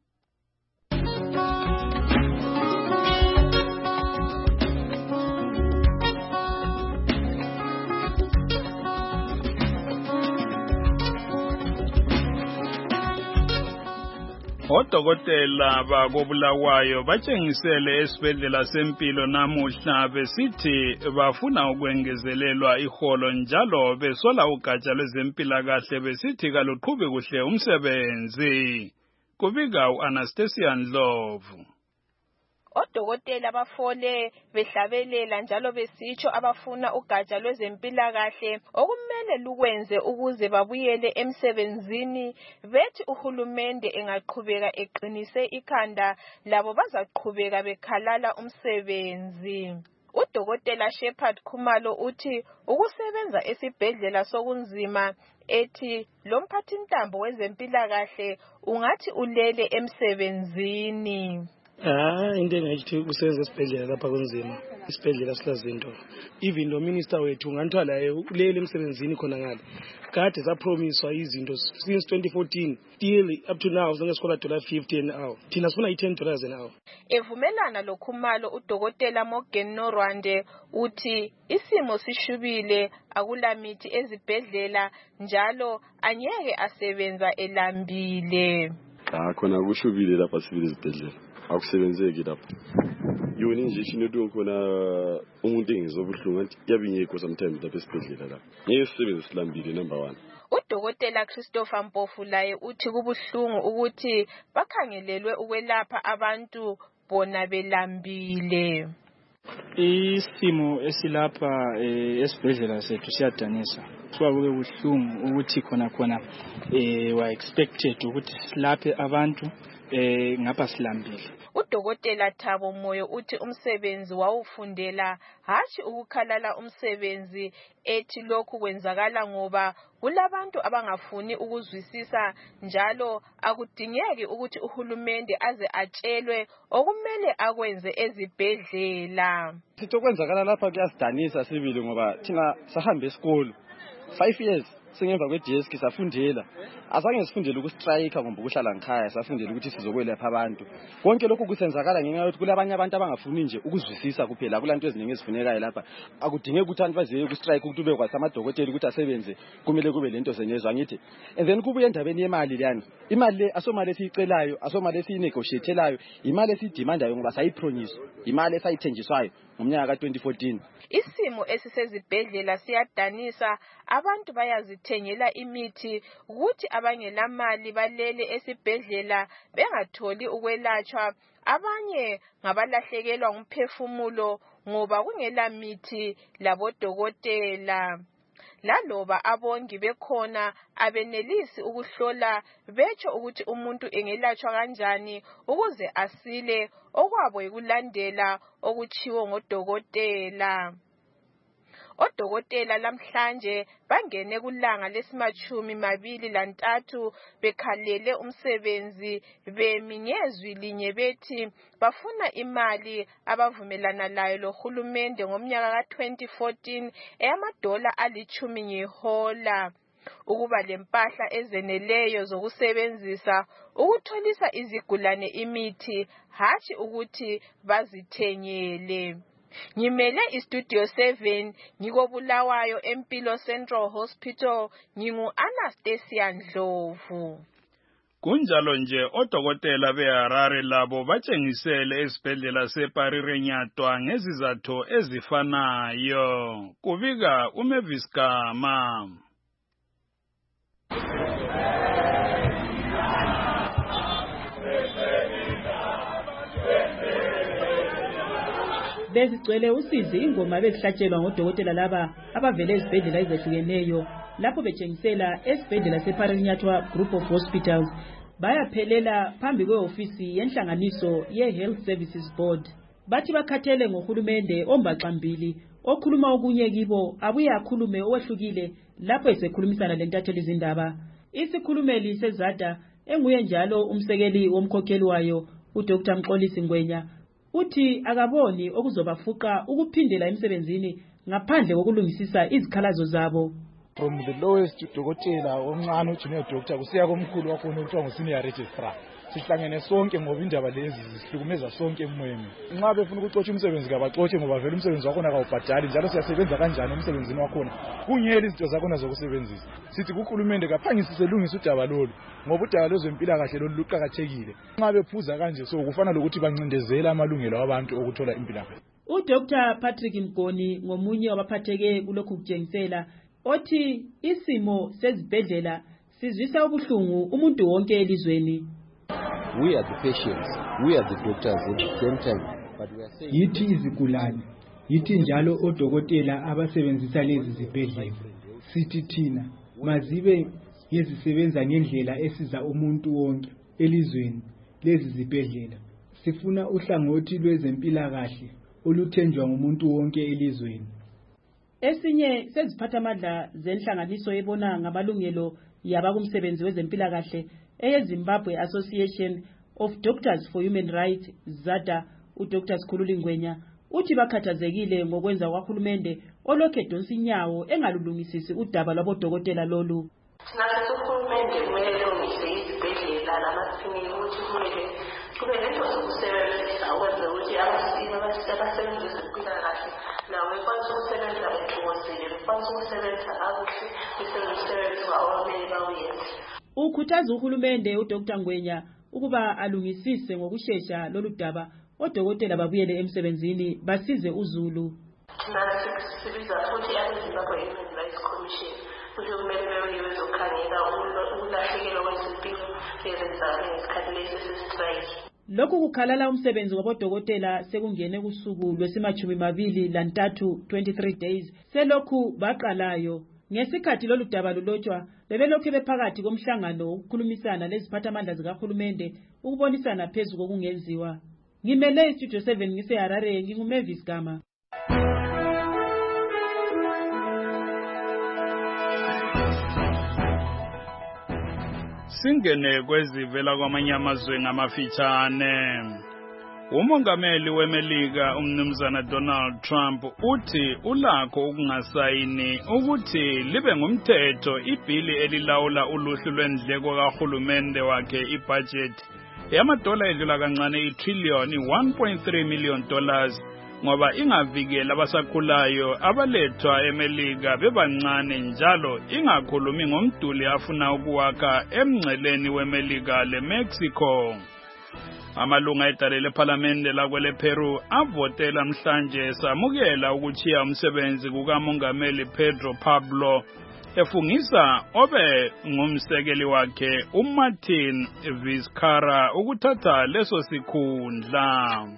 Odokotela bakobulawayo batshengisele esibhedlela sempilo namuhla besithi bafuna ukwengezelelwa iholo njalo besola ugatsha lwezempilakahle besithi kaluqhubi kuhle umsebenzi. Kubika u-Anastasia Ndlovu. Odokotela bafole behlabelela njalo besitsho abafuna ugatsha lwezempilakahle okumele lukwenze ukuze babuyele emsebenzini. Bethi uhulumende engaqhubeka eqinise ikhanda labo bazaqhubeka bekhalala umsebenzi. Udokotela Shepard Khumalo uthi ukusebenza esibhedlela sokunzima ethi lo mphathintambo wezempilakahle ungathi ulele emsebenzini. Ah, into engayithi kusebenza esibhedlela lapha kunzima. Isibhedlela silazinto. Even lo minister wethu nganthwa laye ulele emsebenzini khona ngale. Kade sapromiswa izinto since twenty fourteen. Still up to now singesikhola dollar fifty an hour. Thina sifuna i ten dollars an hour. Evumelana lo Khumalo udokotela Morgan Norwande uthi isimo sishubile akulamithi ezibhedlela njalo anyeke asebenza elambile. Ah, khona kushubile lapha sibili ezibhedlela. Akusebenzeki lapha. Yona injection edu khona umuntu engizobuhlungu anti yabingekho sometimes lapha esibhedlela lapha. Ngeke sisebenze silambile number one. Udokotela Christopher Mpofu laye uthi kubuhlungu ukuthi bakhangelelwe ukwelapha abantu bona belambile. Isimo esilapha esibhedlela sethu siyadanisa. Kuba kube buhlungu ukuthi khona khona eh wa expected ukuthi silaphe abantu eh ngapha silambile. Udokotela Thabo Moyo uthi umsebenzi wawufundela hashi ukukhalala umsebenzi ethi lokhu kwenzakala ngoba kulabantu abangafuni ukuzwisisa njalo akudingeki ukuthi uhulumende aze atshelwe okumele akwenze ezibhedlela. Sitho kwenzakala lapha kuyasidanisa sibili ngoba thina sahambe esikolo five years singemva kwe D S K safundela azange sifundele ukustrike ngoba ukuhlala ngikhaya safundela ukuthi sizokwelapha abantu konke lokhu kusenzakala ngenxa yokuthi kulabanye abantu abangafuni nje ukuzwisisa kuphela kulanto eziningi ezifunekayo lapha akudingeki ukuthi abantu baziye ukustrike ukuthi ube kwasa amadokotela ukuthi asebenze kumele kube lento zenezwa ngithi and then kubuye endabeni yemali leyani imali le asomali esiyicelayo asomali esinegotiatelayo imali esidemandayo ngoba sayipromise imali esayithenjiswayo ngomnyaka ka twenty fourteen. Isimo esisezibhedlela siyadanisa abantu bayazithengela imithi ukuthi abangelamali balele esibhedlela bengatholi ukwelatshwa abanye ngabalahlekelwa ngumphefumulo ngoba kungela mithi labodokotela. Laloba abongi bekhona abenelisi ukuhlola becho ukuthi umuntu engelatshwa kanjani ukuze asile okwabo ikulandela okuchiwo ngodokotela. Odokotela lamhlanje bangene kulanga lesimachumi mabili lantathu bekhalele umsebenzi beminyezwi linye bethi bafuna imali abavumelana layo lohulumende ngomnyaka ka twenty fourteen eyamadola alichumi ngehola ukuba lempahla ezeneleyo zokusebenzisa ukutholisa izigulane imithi hashi ukuthi bazithengele. Ngimele istudio seven ngikobulawayo eMpilo Central Hospital ngingu Anastasia Ndlovu. Kunjalo nje odokotela beHarare labo batshengisele esibhedlela seParirenyatwa ngezizathu ezifanayo. Kubika uMavis Gama. Bezigcwele usizi ingoma bezihlatshelwa ngodokotela laba abavele ezibhedlela ezehlukeneyo lapho betshengisela esibhedlela seParirenyatwa Group of Hospitals bayaphelela phambi kweofisi yenhlanganiso ye-Health Services Board. Bathi bakhathele ngohulumende ombaxambili okhuluma okunye kibo abuye akhulume owehlukile lapho esekhulumisana lentatheli izindaba. Isikhulumeli sezada enguye njalo umsekeli womkhokheli wayo uDr Mxolisi Ngwenya uthi akaboni okuzobafuqa ukuphindela emsebenzini ngaphandle kokulungisisa izikhalazo zabo. From the lowest dokotela omncane ujunior doctor kusiya komkhulu wakhona okuthiwa ngu-senior registrar sihlangene sonke ngoba indaba lezi zihlukumeza sonke emoyeni. Nxa befuna ukuxotsha umsebenzi kabaxotshe ngoba vele umsebenzi wakhona kawubhadali njalo siyasebenza kanjani emsebenzini wakhona kungela izinto zakhona zokusebenzisa. Sithi kuhulumende kaphangisise lungisa udaba lolu ngoba udaba lwezempilakahle lolu luqakathekile. Nxa bephuza kanje so kufana lokuthi bancindezela amalungelo abantu okuthola impilakahle. uDr Patrick Mgoni ngomunye wabaphatheke kulokhu kutshengisela othi isimo sezibhedlela sizwisa ubuhlungu umuntu wonke elizweni. We are the patients, we are the doctors at the same time, but we are saying yithi izigulane yithi njalo odokotela abasebenzisa lezi zibhedlela. Sithi thina mazibe yezisebenza ngendlela esiza umuntu wonke elizweni lezi zibhedlela. Sifuna uhlangothi lwezempilakahle oluthenjwa ngumuntu wonke elizweni. Esinye seziphathamandla zenhlanganiso ebona ngamalungelo yabakumsebenzi wezempilakahle eyeZimbabwe Association of Doctors for Human Rights ZADA uDr Sikhululi Ngwenya uthi bakhathazekile ngokwenza kwahulumende olokhe edonsa inyawo engalulungisisi udaba lwabodokotela lolu. Sinase uhulumende kumele lungise izibhedlela lamaklinikhi ukuthi kumele kube lento zokusebenzisa ukwenza ukuthi abasebenzi bezempilakahle nawo bekwanisa ukusebenza bethokozile bekwanisa ukusebenza kakuhle umsebenzi wawo okumele bawenze. Ukhuthaza uhulumende uDr Ngwenya ukuba alungisise ngokushesha lolu daba odokotela babuyele emsebenzini basize uzulu. Sinase sibiza futhi abeZimbabwe Human Rights Commission ukuthi kumele bebuye bezokhangela ukulahlekelwa kwezimpilo ezenzakala ngesikhathi lesi sesistrike. Lokhu kukhalala umsebenzi wabodokotela sekungene kusuku lwesimachumi mabili lantathu twenty-three days selokhu baqalayo. Ngesikhathi lolu daba lulotshwa bebelokhu bephakathi komhlangano ukukhulumisana leziphathamandla zikahulumende ukubonisana phezu kokungenziwa. Ngimele istudio seven ngiseHarare nginguMavis Gama. Singene kwezivela kwamanye amazwe ngamafitshane. Umongameli weMelika umnumzana Donald Trump uthi ulakho ukungasayini ukuthi libe ngumthetho ibhili elilawula uluhlu lwendleko kahulumende wakhe ibudget yamadola edlula kancane i-trillion one point three million dollars ngoba ingavikela abasakhulayo abalethwa eMelika bebancane njalo ingakhulumi ngomduli afuna ukuwakha emngceleni weMelika leMexico. Amalunga edale lephalamende lakwele Peru avotela mhlanje samukela ukuchiya umsebenzi kukamongameli Pedro Pablo efungisa obe ngumsekeli wakhe uMartin Vizcarra ukuthatha leso sikhundla.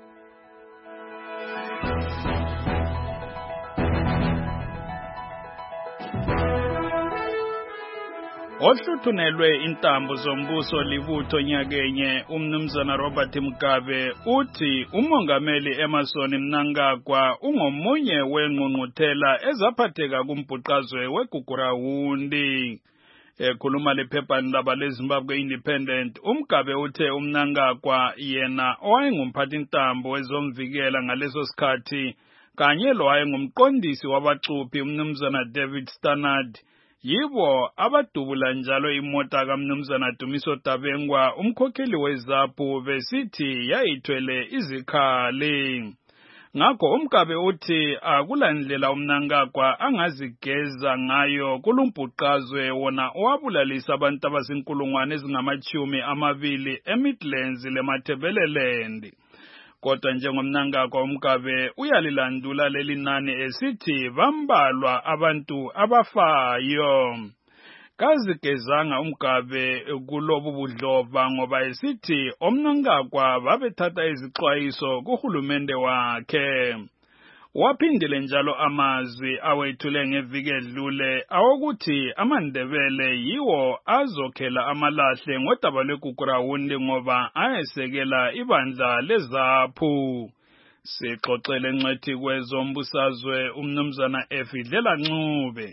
Ohluthunelwe intambo zombuso libutho nyakenye umnumzana Robert Mugabe uthi umongameli Emmerson Mnangagwa ungomunye wengqungquthela ezaphatheka kumbhuqazwe weGugurahundi. Ekhuluma lephephandaba leZimbabwe Independent, uMgabe uthe uMnangagwa yena owayengumphathintambo wezomvikela ngaleso sikhathi kanye lowayengumqondisi wabacuphi umnumzana David Stannard yibo abadubula njalo imota kaMnumzana Dumiso Dabengwa umkhokheli weZAPU besithi yayithwele izikhali. Ngakho uMgabe uthi akulandlela uMnangagwa angazigeza ngayo kulumbhuqazwe wona owabulalisa abantu abazinkulungwane ezingamachumi amabili eMidlands leMathebeleland. Kodwa njengomNangagwa uMgabe uyalilandula leli nani esithi bambalwa abantu abafayo. Kazigezanga uMgabe kulobu budlova ngoba esithi omNangagwa babethatha izixwayiso kuhulumende wakhe. Waphindile njalo amazwi awethule ngeviki edlule awokuthi amaNdebele yiwo azokhela amalahle ngodaba lweGugurahundi ngoba ayesekela ibandla leZAPU. Sixoxele ncethi kwezombusazwe umnumzana Efidlela Ncube.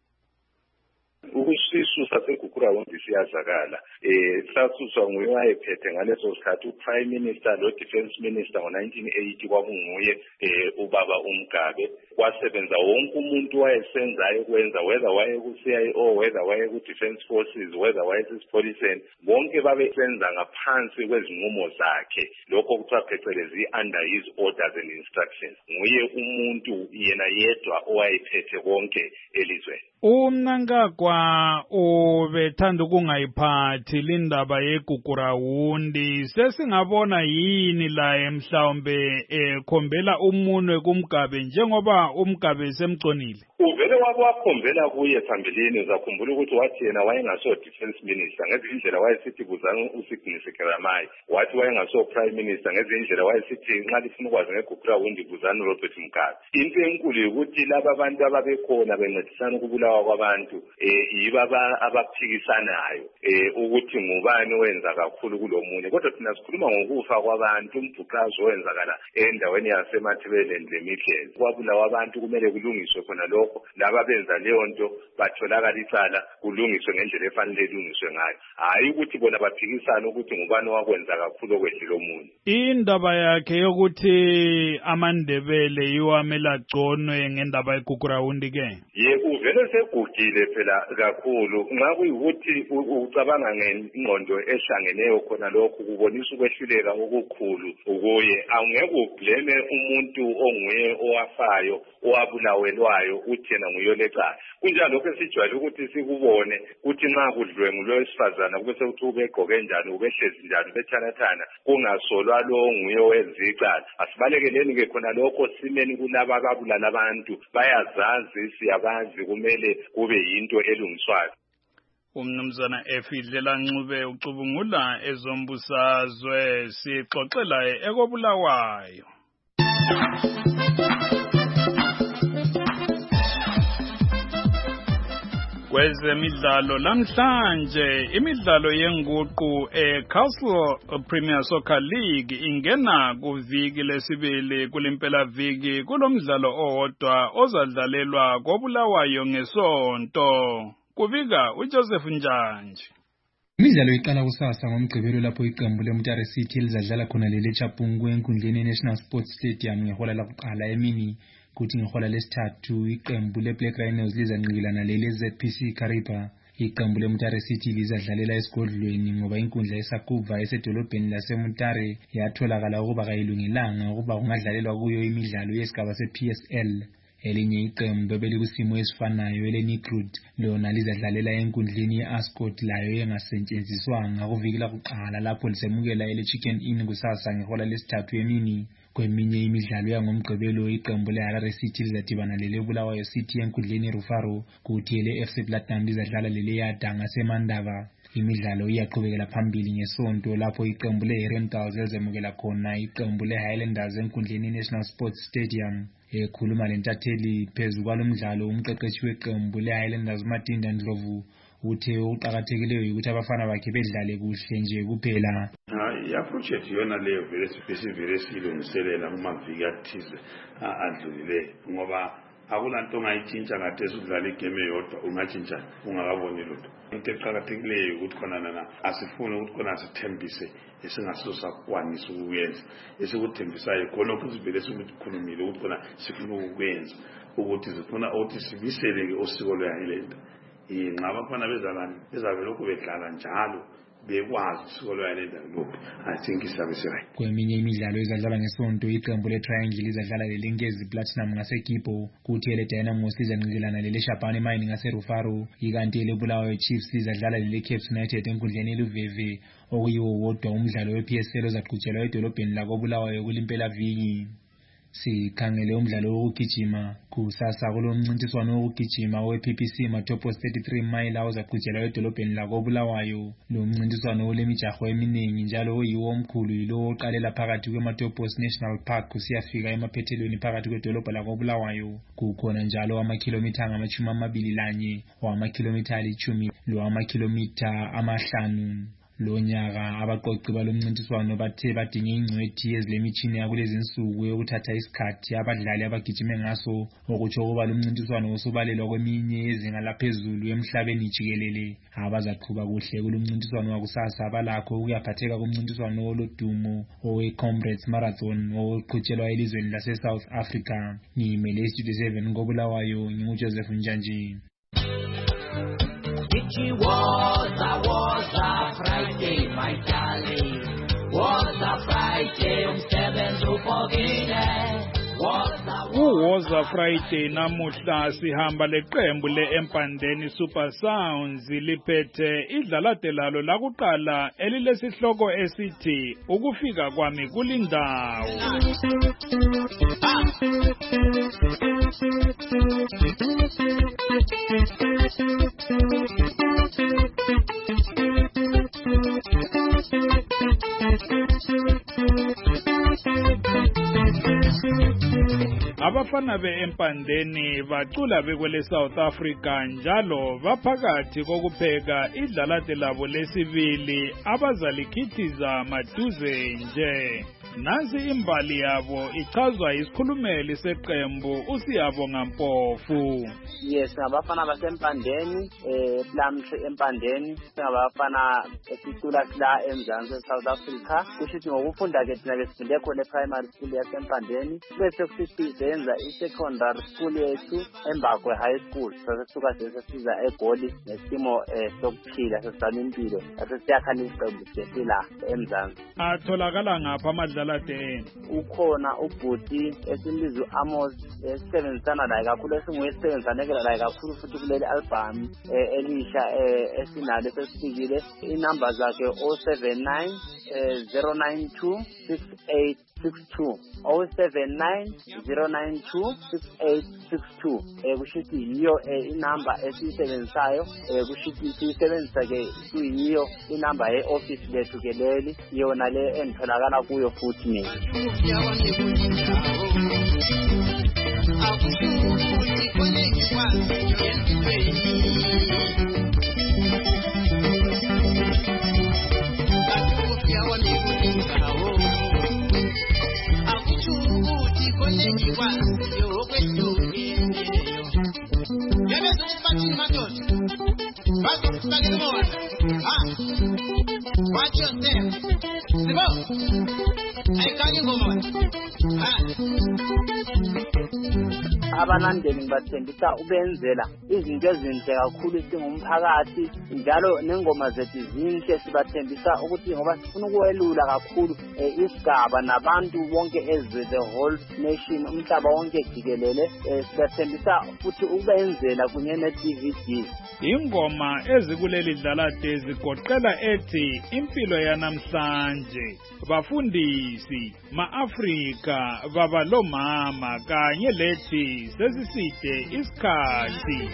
Ukusisu saseGugurahundi siyazakala. Eh sasuswa nguye wayephethe ngaleso sikhathi uPrime Minister lo Defense Minister ngo-nineteen eighty kwakunguye eh ubaba uMgabe. Kwasebenza wonke umuntu wayesenzayo kwenza whether waye ku-C I O whether waye ku-Defense Forces whether waye sisipholiseni bonke babesenza ngaphansi kwezinqumo zakhe. Lokho kuthiwa phecelezi under his orders and instructions. Nguye umuntu yena yedwa owayephethe konke elizweni. uMnangagwa ubethanda ukungayiphathi lindaba yeGugurahundi sesingabona yini la emhlawumbe ekhombela umunwe kuMgabe njengoba uMgabe semconile. Uvele wabo wakhombela kuye phambilini uzakhumbula ukuthi wathi yena wayengaso defense minister ngezindlela wayesithi kuzana uSignis Keramai wathi wayengaso prime minister ngezindlela wayesithi nxa lifuna ukwazi ngeGugurahundi kuzana Robert Mugabe. Into enkulu ukuthi laba abantu ababekhona bencedisana ukubulawa kwabantu eh yiba abaphikisanayo eh ukuthi ngubani owenza kakhulu kulomunye kodwa thina sikhuluma ngokufa kwabantu umbhuqazo owenzakala endaweni yaseMathibeleni leMidlezi kwabulawa abantu kumele kulungiswe khona lokho laba benza leyo nto batholakala icala kulungiswe ngendlela efanele ilungiswe ngayo hayi ukuthi bona baphikisana ukuthi ngubani wakwenza kakhulu okwedlula omunye. Indaba yakhe yokuthi amandebele yiwamela gconwe ngendaba yeGugurawundi ke ye uvele segugile phela kakhulu nxa kuyikuthi ucabanga ngengqondo ehlangeneyo khona lokho kubonisa ukwehluleka okukhulu ukuye angeke ublame umuntu onguye owafayo owabulawelwayo uthi yena nguyolecala kunjalo lokho esijwayele ukuthi sikubone ukuthi nxa kudlwengulwe wesifazana kube sekuthi ubegqoke njani ubehlezi njani ubethanathana kungasolwa lo nguye owenza icala asibalekeleni ke khona lokho simeni kulaba ababulala abantu bayazazi siyabazi kumele kube yinto elungiswayo. Umnumzana Efidlela Ncube ucubungula ezombusazwe sixoxela ekobulawayo. Kwezemidlalo lamhlanje imidlalo yenguqu eCastle Premier Soccer League ingena kuviki lesibili kulimpela viki kulomdlalo owodwa ozadlalelwa kobulawayo ngesonto. Kubika uJoseph Njanje. Imidlalo iqala kusasa ngomgqibelo lapho iqembu leMutare City lizadlala khona leLechapungwe enkundleni National Sports Stadium ngehola lakuqala emini kuthi ngehola lesithathu iqembu leBlack Rhinos lizanqikilana leLZ P C Kariba. Iqembu leMutare City lizadlalela esigodlweni ngoba inkundla esakuva esedolobheni laseMutare yatholakala ukuba kayilungelanga ukuba kungadlalelwa kuyo imidlalo yesigaba se-P S L. Elinye iqembu ebelikusimo esifanayo eleNigrud lona lizadlalela enkundleni ye-Ascot layo engasetshenziswanga kuviki lakuqala lapho lisemukela ele-Chicken Inn kusasa ngehola lesithathu emini. Kweminye imidlalo yangomgqibelo iqembu leHarare City lizadibana leleBulawayo City enkundleni yeRufaro kuthi ele-F C Platinum lizadlala leleYada ngaseMandava. Imidlalo iyaqhubekela phambili ngesonto lapho iqembu leHerentals lizemukela khona iqembu leHighlanders enkundleni National Sports Stadium. Ekhuluma lentatheli phezu kwalomdlalo umqeqeshi weqembu leHighlanders Matinda Ndlovu uthe uqhakathekileyo ukuthi abafana bakhe bedlale kuhle nje kuphela. I-approach yona leyo vele sivele silungiselela kumaviki athize adlulile ngoba akulanto ongayitshintsha ngathesi ukudlala igame eyodwa ungatshintsha ungakaboni lutho. Into eqhakathekileyo ukuthi khona nana asifune ukuthi khona sithembise esingaso sakwanisa ukuyenza esikuthembisayo khona ukuthi sivele sikukhulumile ukuthi khona sifuna ukwenza ukuthi sifuna ukuthi sibiseleke osiko lweHighland inqa abafana bezalwane bezavele lokhu bedlala njalo bekwazi usiko lweHighland lokho I think isabe sirai. Kweminye imidlalo ezadlala ngesonto iqembu leTriangle izadlala leLengezi Platinum ngaseGibo kuthi eleDynamos izanqikilana leleShabane Mine ngaseRufaro ikanti eleBulawayo Chiefs izadlala leleCape United enkundleni yeLuveve okuyiwo wodwa umdlalo we-P S L ozaqhutshelwa edolobheni lakobulawayo kulimpela viki. Sikhangele umdlalo wokugijima kusasa kulomncintiswano wokugijima we-P P C Matopos thirty-three mile ozaqhutshelwa edolobheni lakobulawayo. Lo mncintiswano olemijaho eminingi njalo oyiwo omkhulu yilo oqalela phakathi kweMatopos National Park kusiyafika emaphethelweni phakathi kwedolobha lakobulawayo. Kukhona njalo amakhilomitha angamashumi amabili lanye wamakhilomitha alitshumi lowamakhilomitha amahlanu. Lo nyaka abaqoqi balomncintiswano bathe badinga ingcwethi ezilemitshini yakulezi insuku yokuthatha isikhathi abadlali abagijime ngaso okutsho ukuba lo mncintiswano usubalelwa kweminye yezinga laphezulu emhlabeni jikelele. Abazaqhuba kuhle kulo mncintiswano wakusasa balakho ukuyaphatheka kumncintiswano olodumo owe-Comrades Marathon oqhutshelwa elizweni lase-South Africa. Ngimele iStudio seven ngobulawayo nginguJoseph Njanje. It was a was a Friday, my darling. Was a Friday, umsebenzi upokile. Uwoza Friday namuhla sihamba leqembu leEmpandeni Super Sounds liphethe idlalade lalo lakuqala elilesihloko esithi ukufika kwami kulindawo. Abafana be-Empandeni bacula bekwele South Africa njalo baphakathi kokupheka idlalade labo lesibili abazalikhithiza maduze nje. Nansi imbali yabo ichazwa isikhulumeli seqembu uSiyabonga Mpofu. Yes, abafana basempandeni eh Plumtree empandeni singabafana esicula sila eMzansi South Africa. Kushithi ngokufunda ke thina besifunde khona e-primary school yasempandeni bese kusithi senza i-secondary school yethu eMbakwe High School. Sasisuka sesiza eGoli nesimo eh sokuphila sesizama impilo sesiyakhala iqembu sesila eMzansi. Atholakala ngapha amadlalade ukhona ubhuti esimbizo Amos esebenzisana naye kakhulu esinguyisebenzisana naye kakhulu futhi kuleli album elisha esinalo sesifikile inamba zakhe zero seven nine zero nine two six eight six two zero seven nine zero nine two six eight six two eh kushithi yiyo inamba esisebenzayo eh kushithi sisebenzisa ke kuyiyo inamba ye office lethu ke leli yona le entholakala kuyo futhi mina Watch yourself. Sibo. Ayikanye ngoma. Abanandeni bathembisa ubenzela izinto ezinhle kakhulu singumphakathi njalo nengoma zethu zinhle sibathembisa ukuthi ngoba sifuna ukuwelula kakhulu isigaba nabantu bonke ezwe the whole nation umhlaba wonke jikelele sibathembisa futhi ubenzela kunye ne-D V D. Ingoma ezikuleli dlalade zigoqela ethi impilo yanamhlanje bafundisi ma-Afrika babalomama kanye lethi sesiside isikhathi.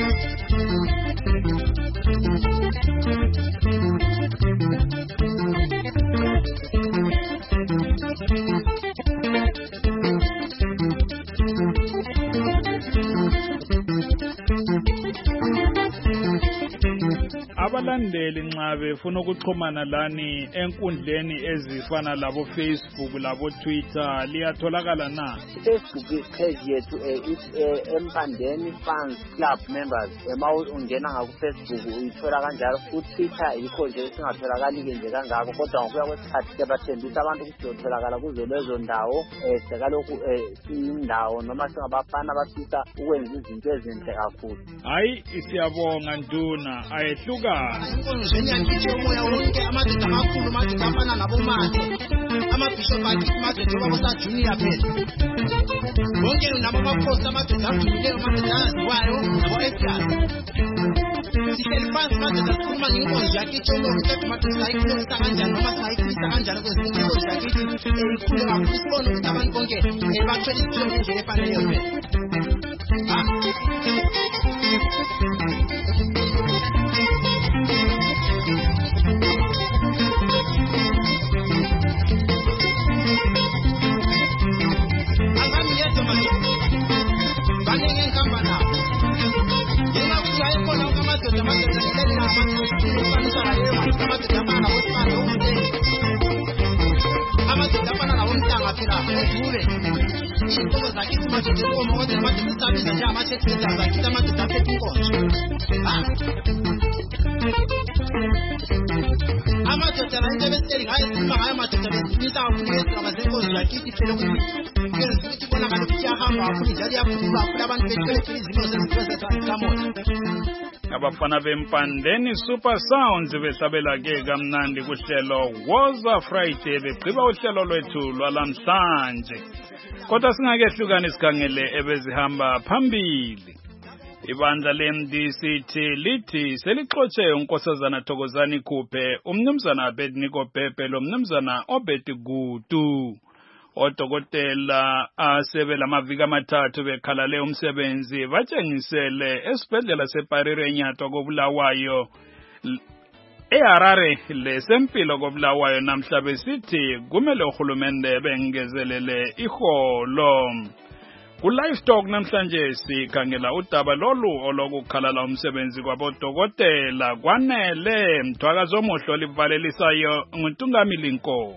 Abalandeli nxa befuna ukuxhumana lani enkundleni ezifana labo Facebook labo Twitter liyatholakala na? Facebook page yethu Empandeni Fans Club Members. Ema ungena ngaku Facebook uyithola kanjalo ku Twitter yikho nje singatholakali ke nje kangako kodwa ngokuya kwesikhathi sebathembisa abantu ukuthi utholakala kuzo lezo ndawo eh sekalokhu indawo noma singabafana bafisa ukwenza izinto ezinhle kakhulu. Hayi isiyabonga Nduna ayehluka inkonzweni yakhe umoya wonke amadoda amakhulu amadoda afana nabomatho amabishop akhe amadoda abasa junior phela bonke nabo amakhosi amadoda afike amadoda aziwayo nabo eFR sihleli phansi amadoda sikhuluma ngenkonzo yakhe umoya ukuthi amadoda ayikhulisa kanjani noma ayikhulisa kanjani kwezinto inkonzo yakhe ikhulu kakhulu sibona ukuthi abantu bonke bathwele isipilo ngendlela efaneleyo phela amadoda la into ngayo sikhuluma ngayo amadoda besimisa kakhulu ngezigaba zenkonzo yakithi phela ukuthi bona kanti kuyahamba kakhulu njalo iyakhuluma kakhulu abantu bethwele izinto zezikamona. Abafana bempandeni Super Sounds besabela ke kamnandi kuhlelo Woza Friday begqiba uhlelo lwethu lwalamhlanje. Kodwa singakehlukana isikhangele ebezihamba phambili. Ibandla le-M D C T lithi selixotshe unkosazana Thokozani Khuphe, umnumzana Abednego Pepe lo mnumzana Obed Gutu. Odokotela asebela amaviki amathathu bekhalale umsebenzi batshengisele esibhedlela seParire eNyatwa koBulawayo eHarare lesempilo kobulawayo namhla besithi kumele uhulumende bengezelele iholo. Ku-Livestock namhlanje sikhangela udaba lolu olokukhalala umsebenzi kwabodokotela kwanele mthwakazi omuhle olivalelisayo nguNtungamili Nko.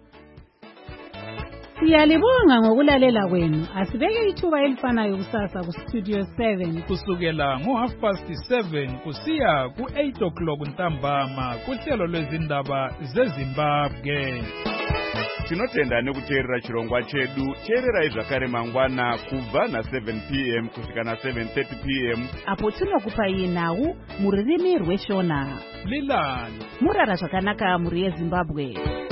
Siyalibonga ngokulalela kwenu. Asibeke ithuba elifanayo kusasa ku Studio seven kusukela ngo half past seven kusiya ku eight o'clock ntambama kuhlelo lwezindaba zeZimbabwe. Tinotenda nekuteerera chirongwa chedu. Teererai zvakare mangwana kubva na seven p m kusvika na seven thirty p m apo tinokupai nhau mururimi rweshona. Lilani murara zvakanaka muri yeZimbabwe.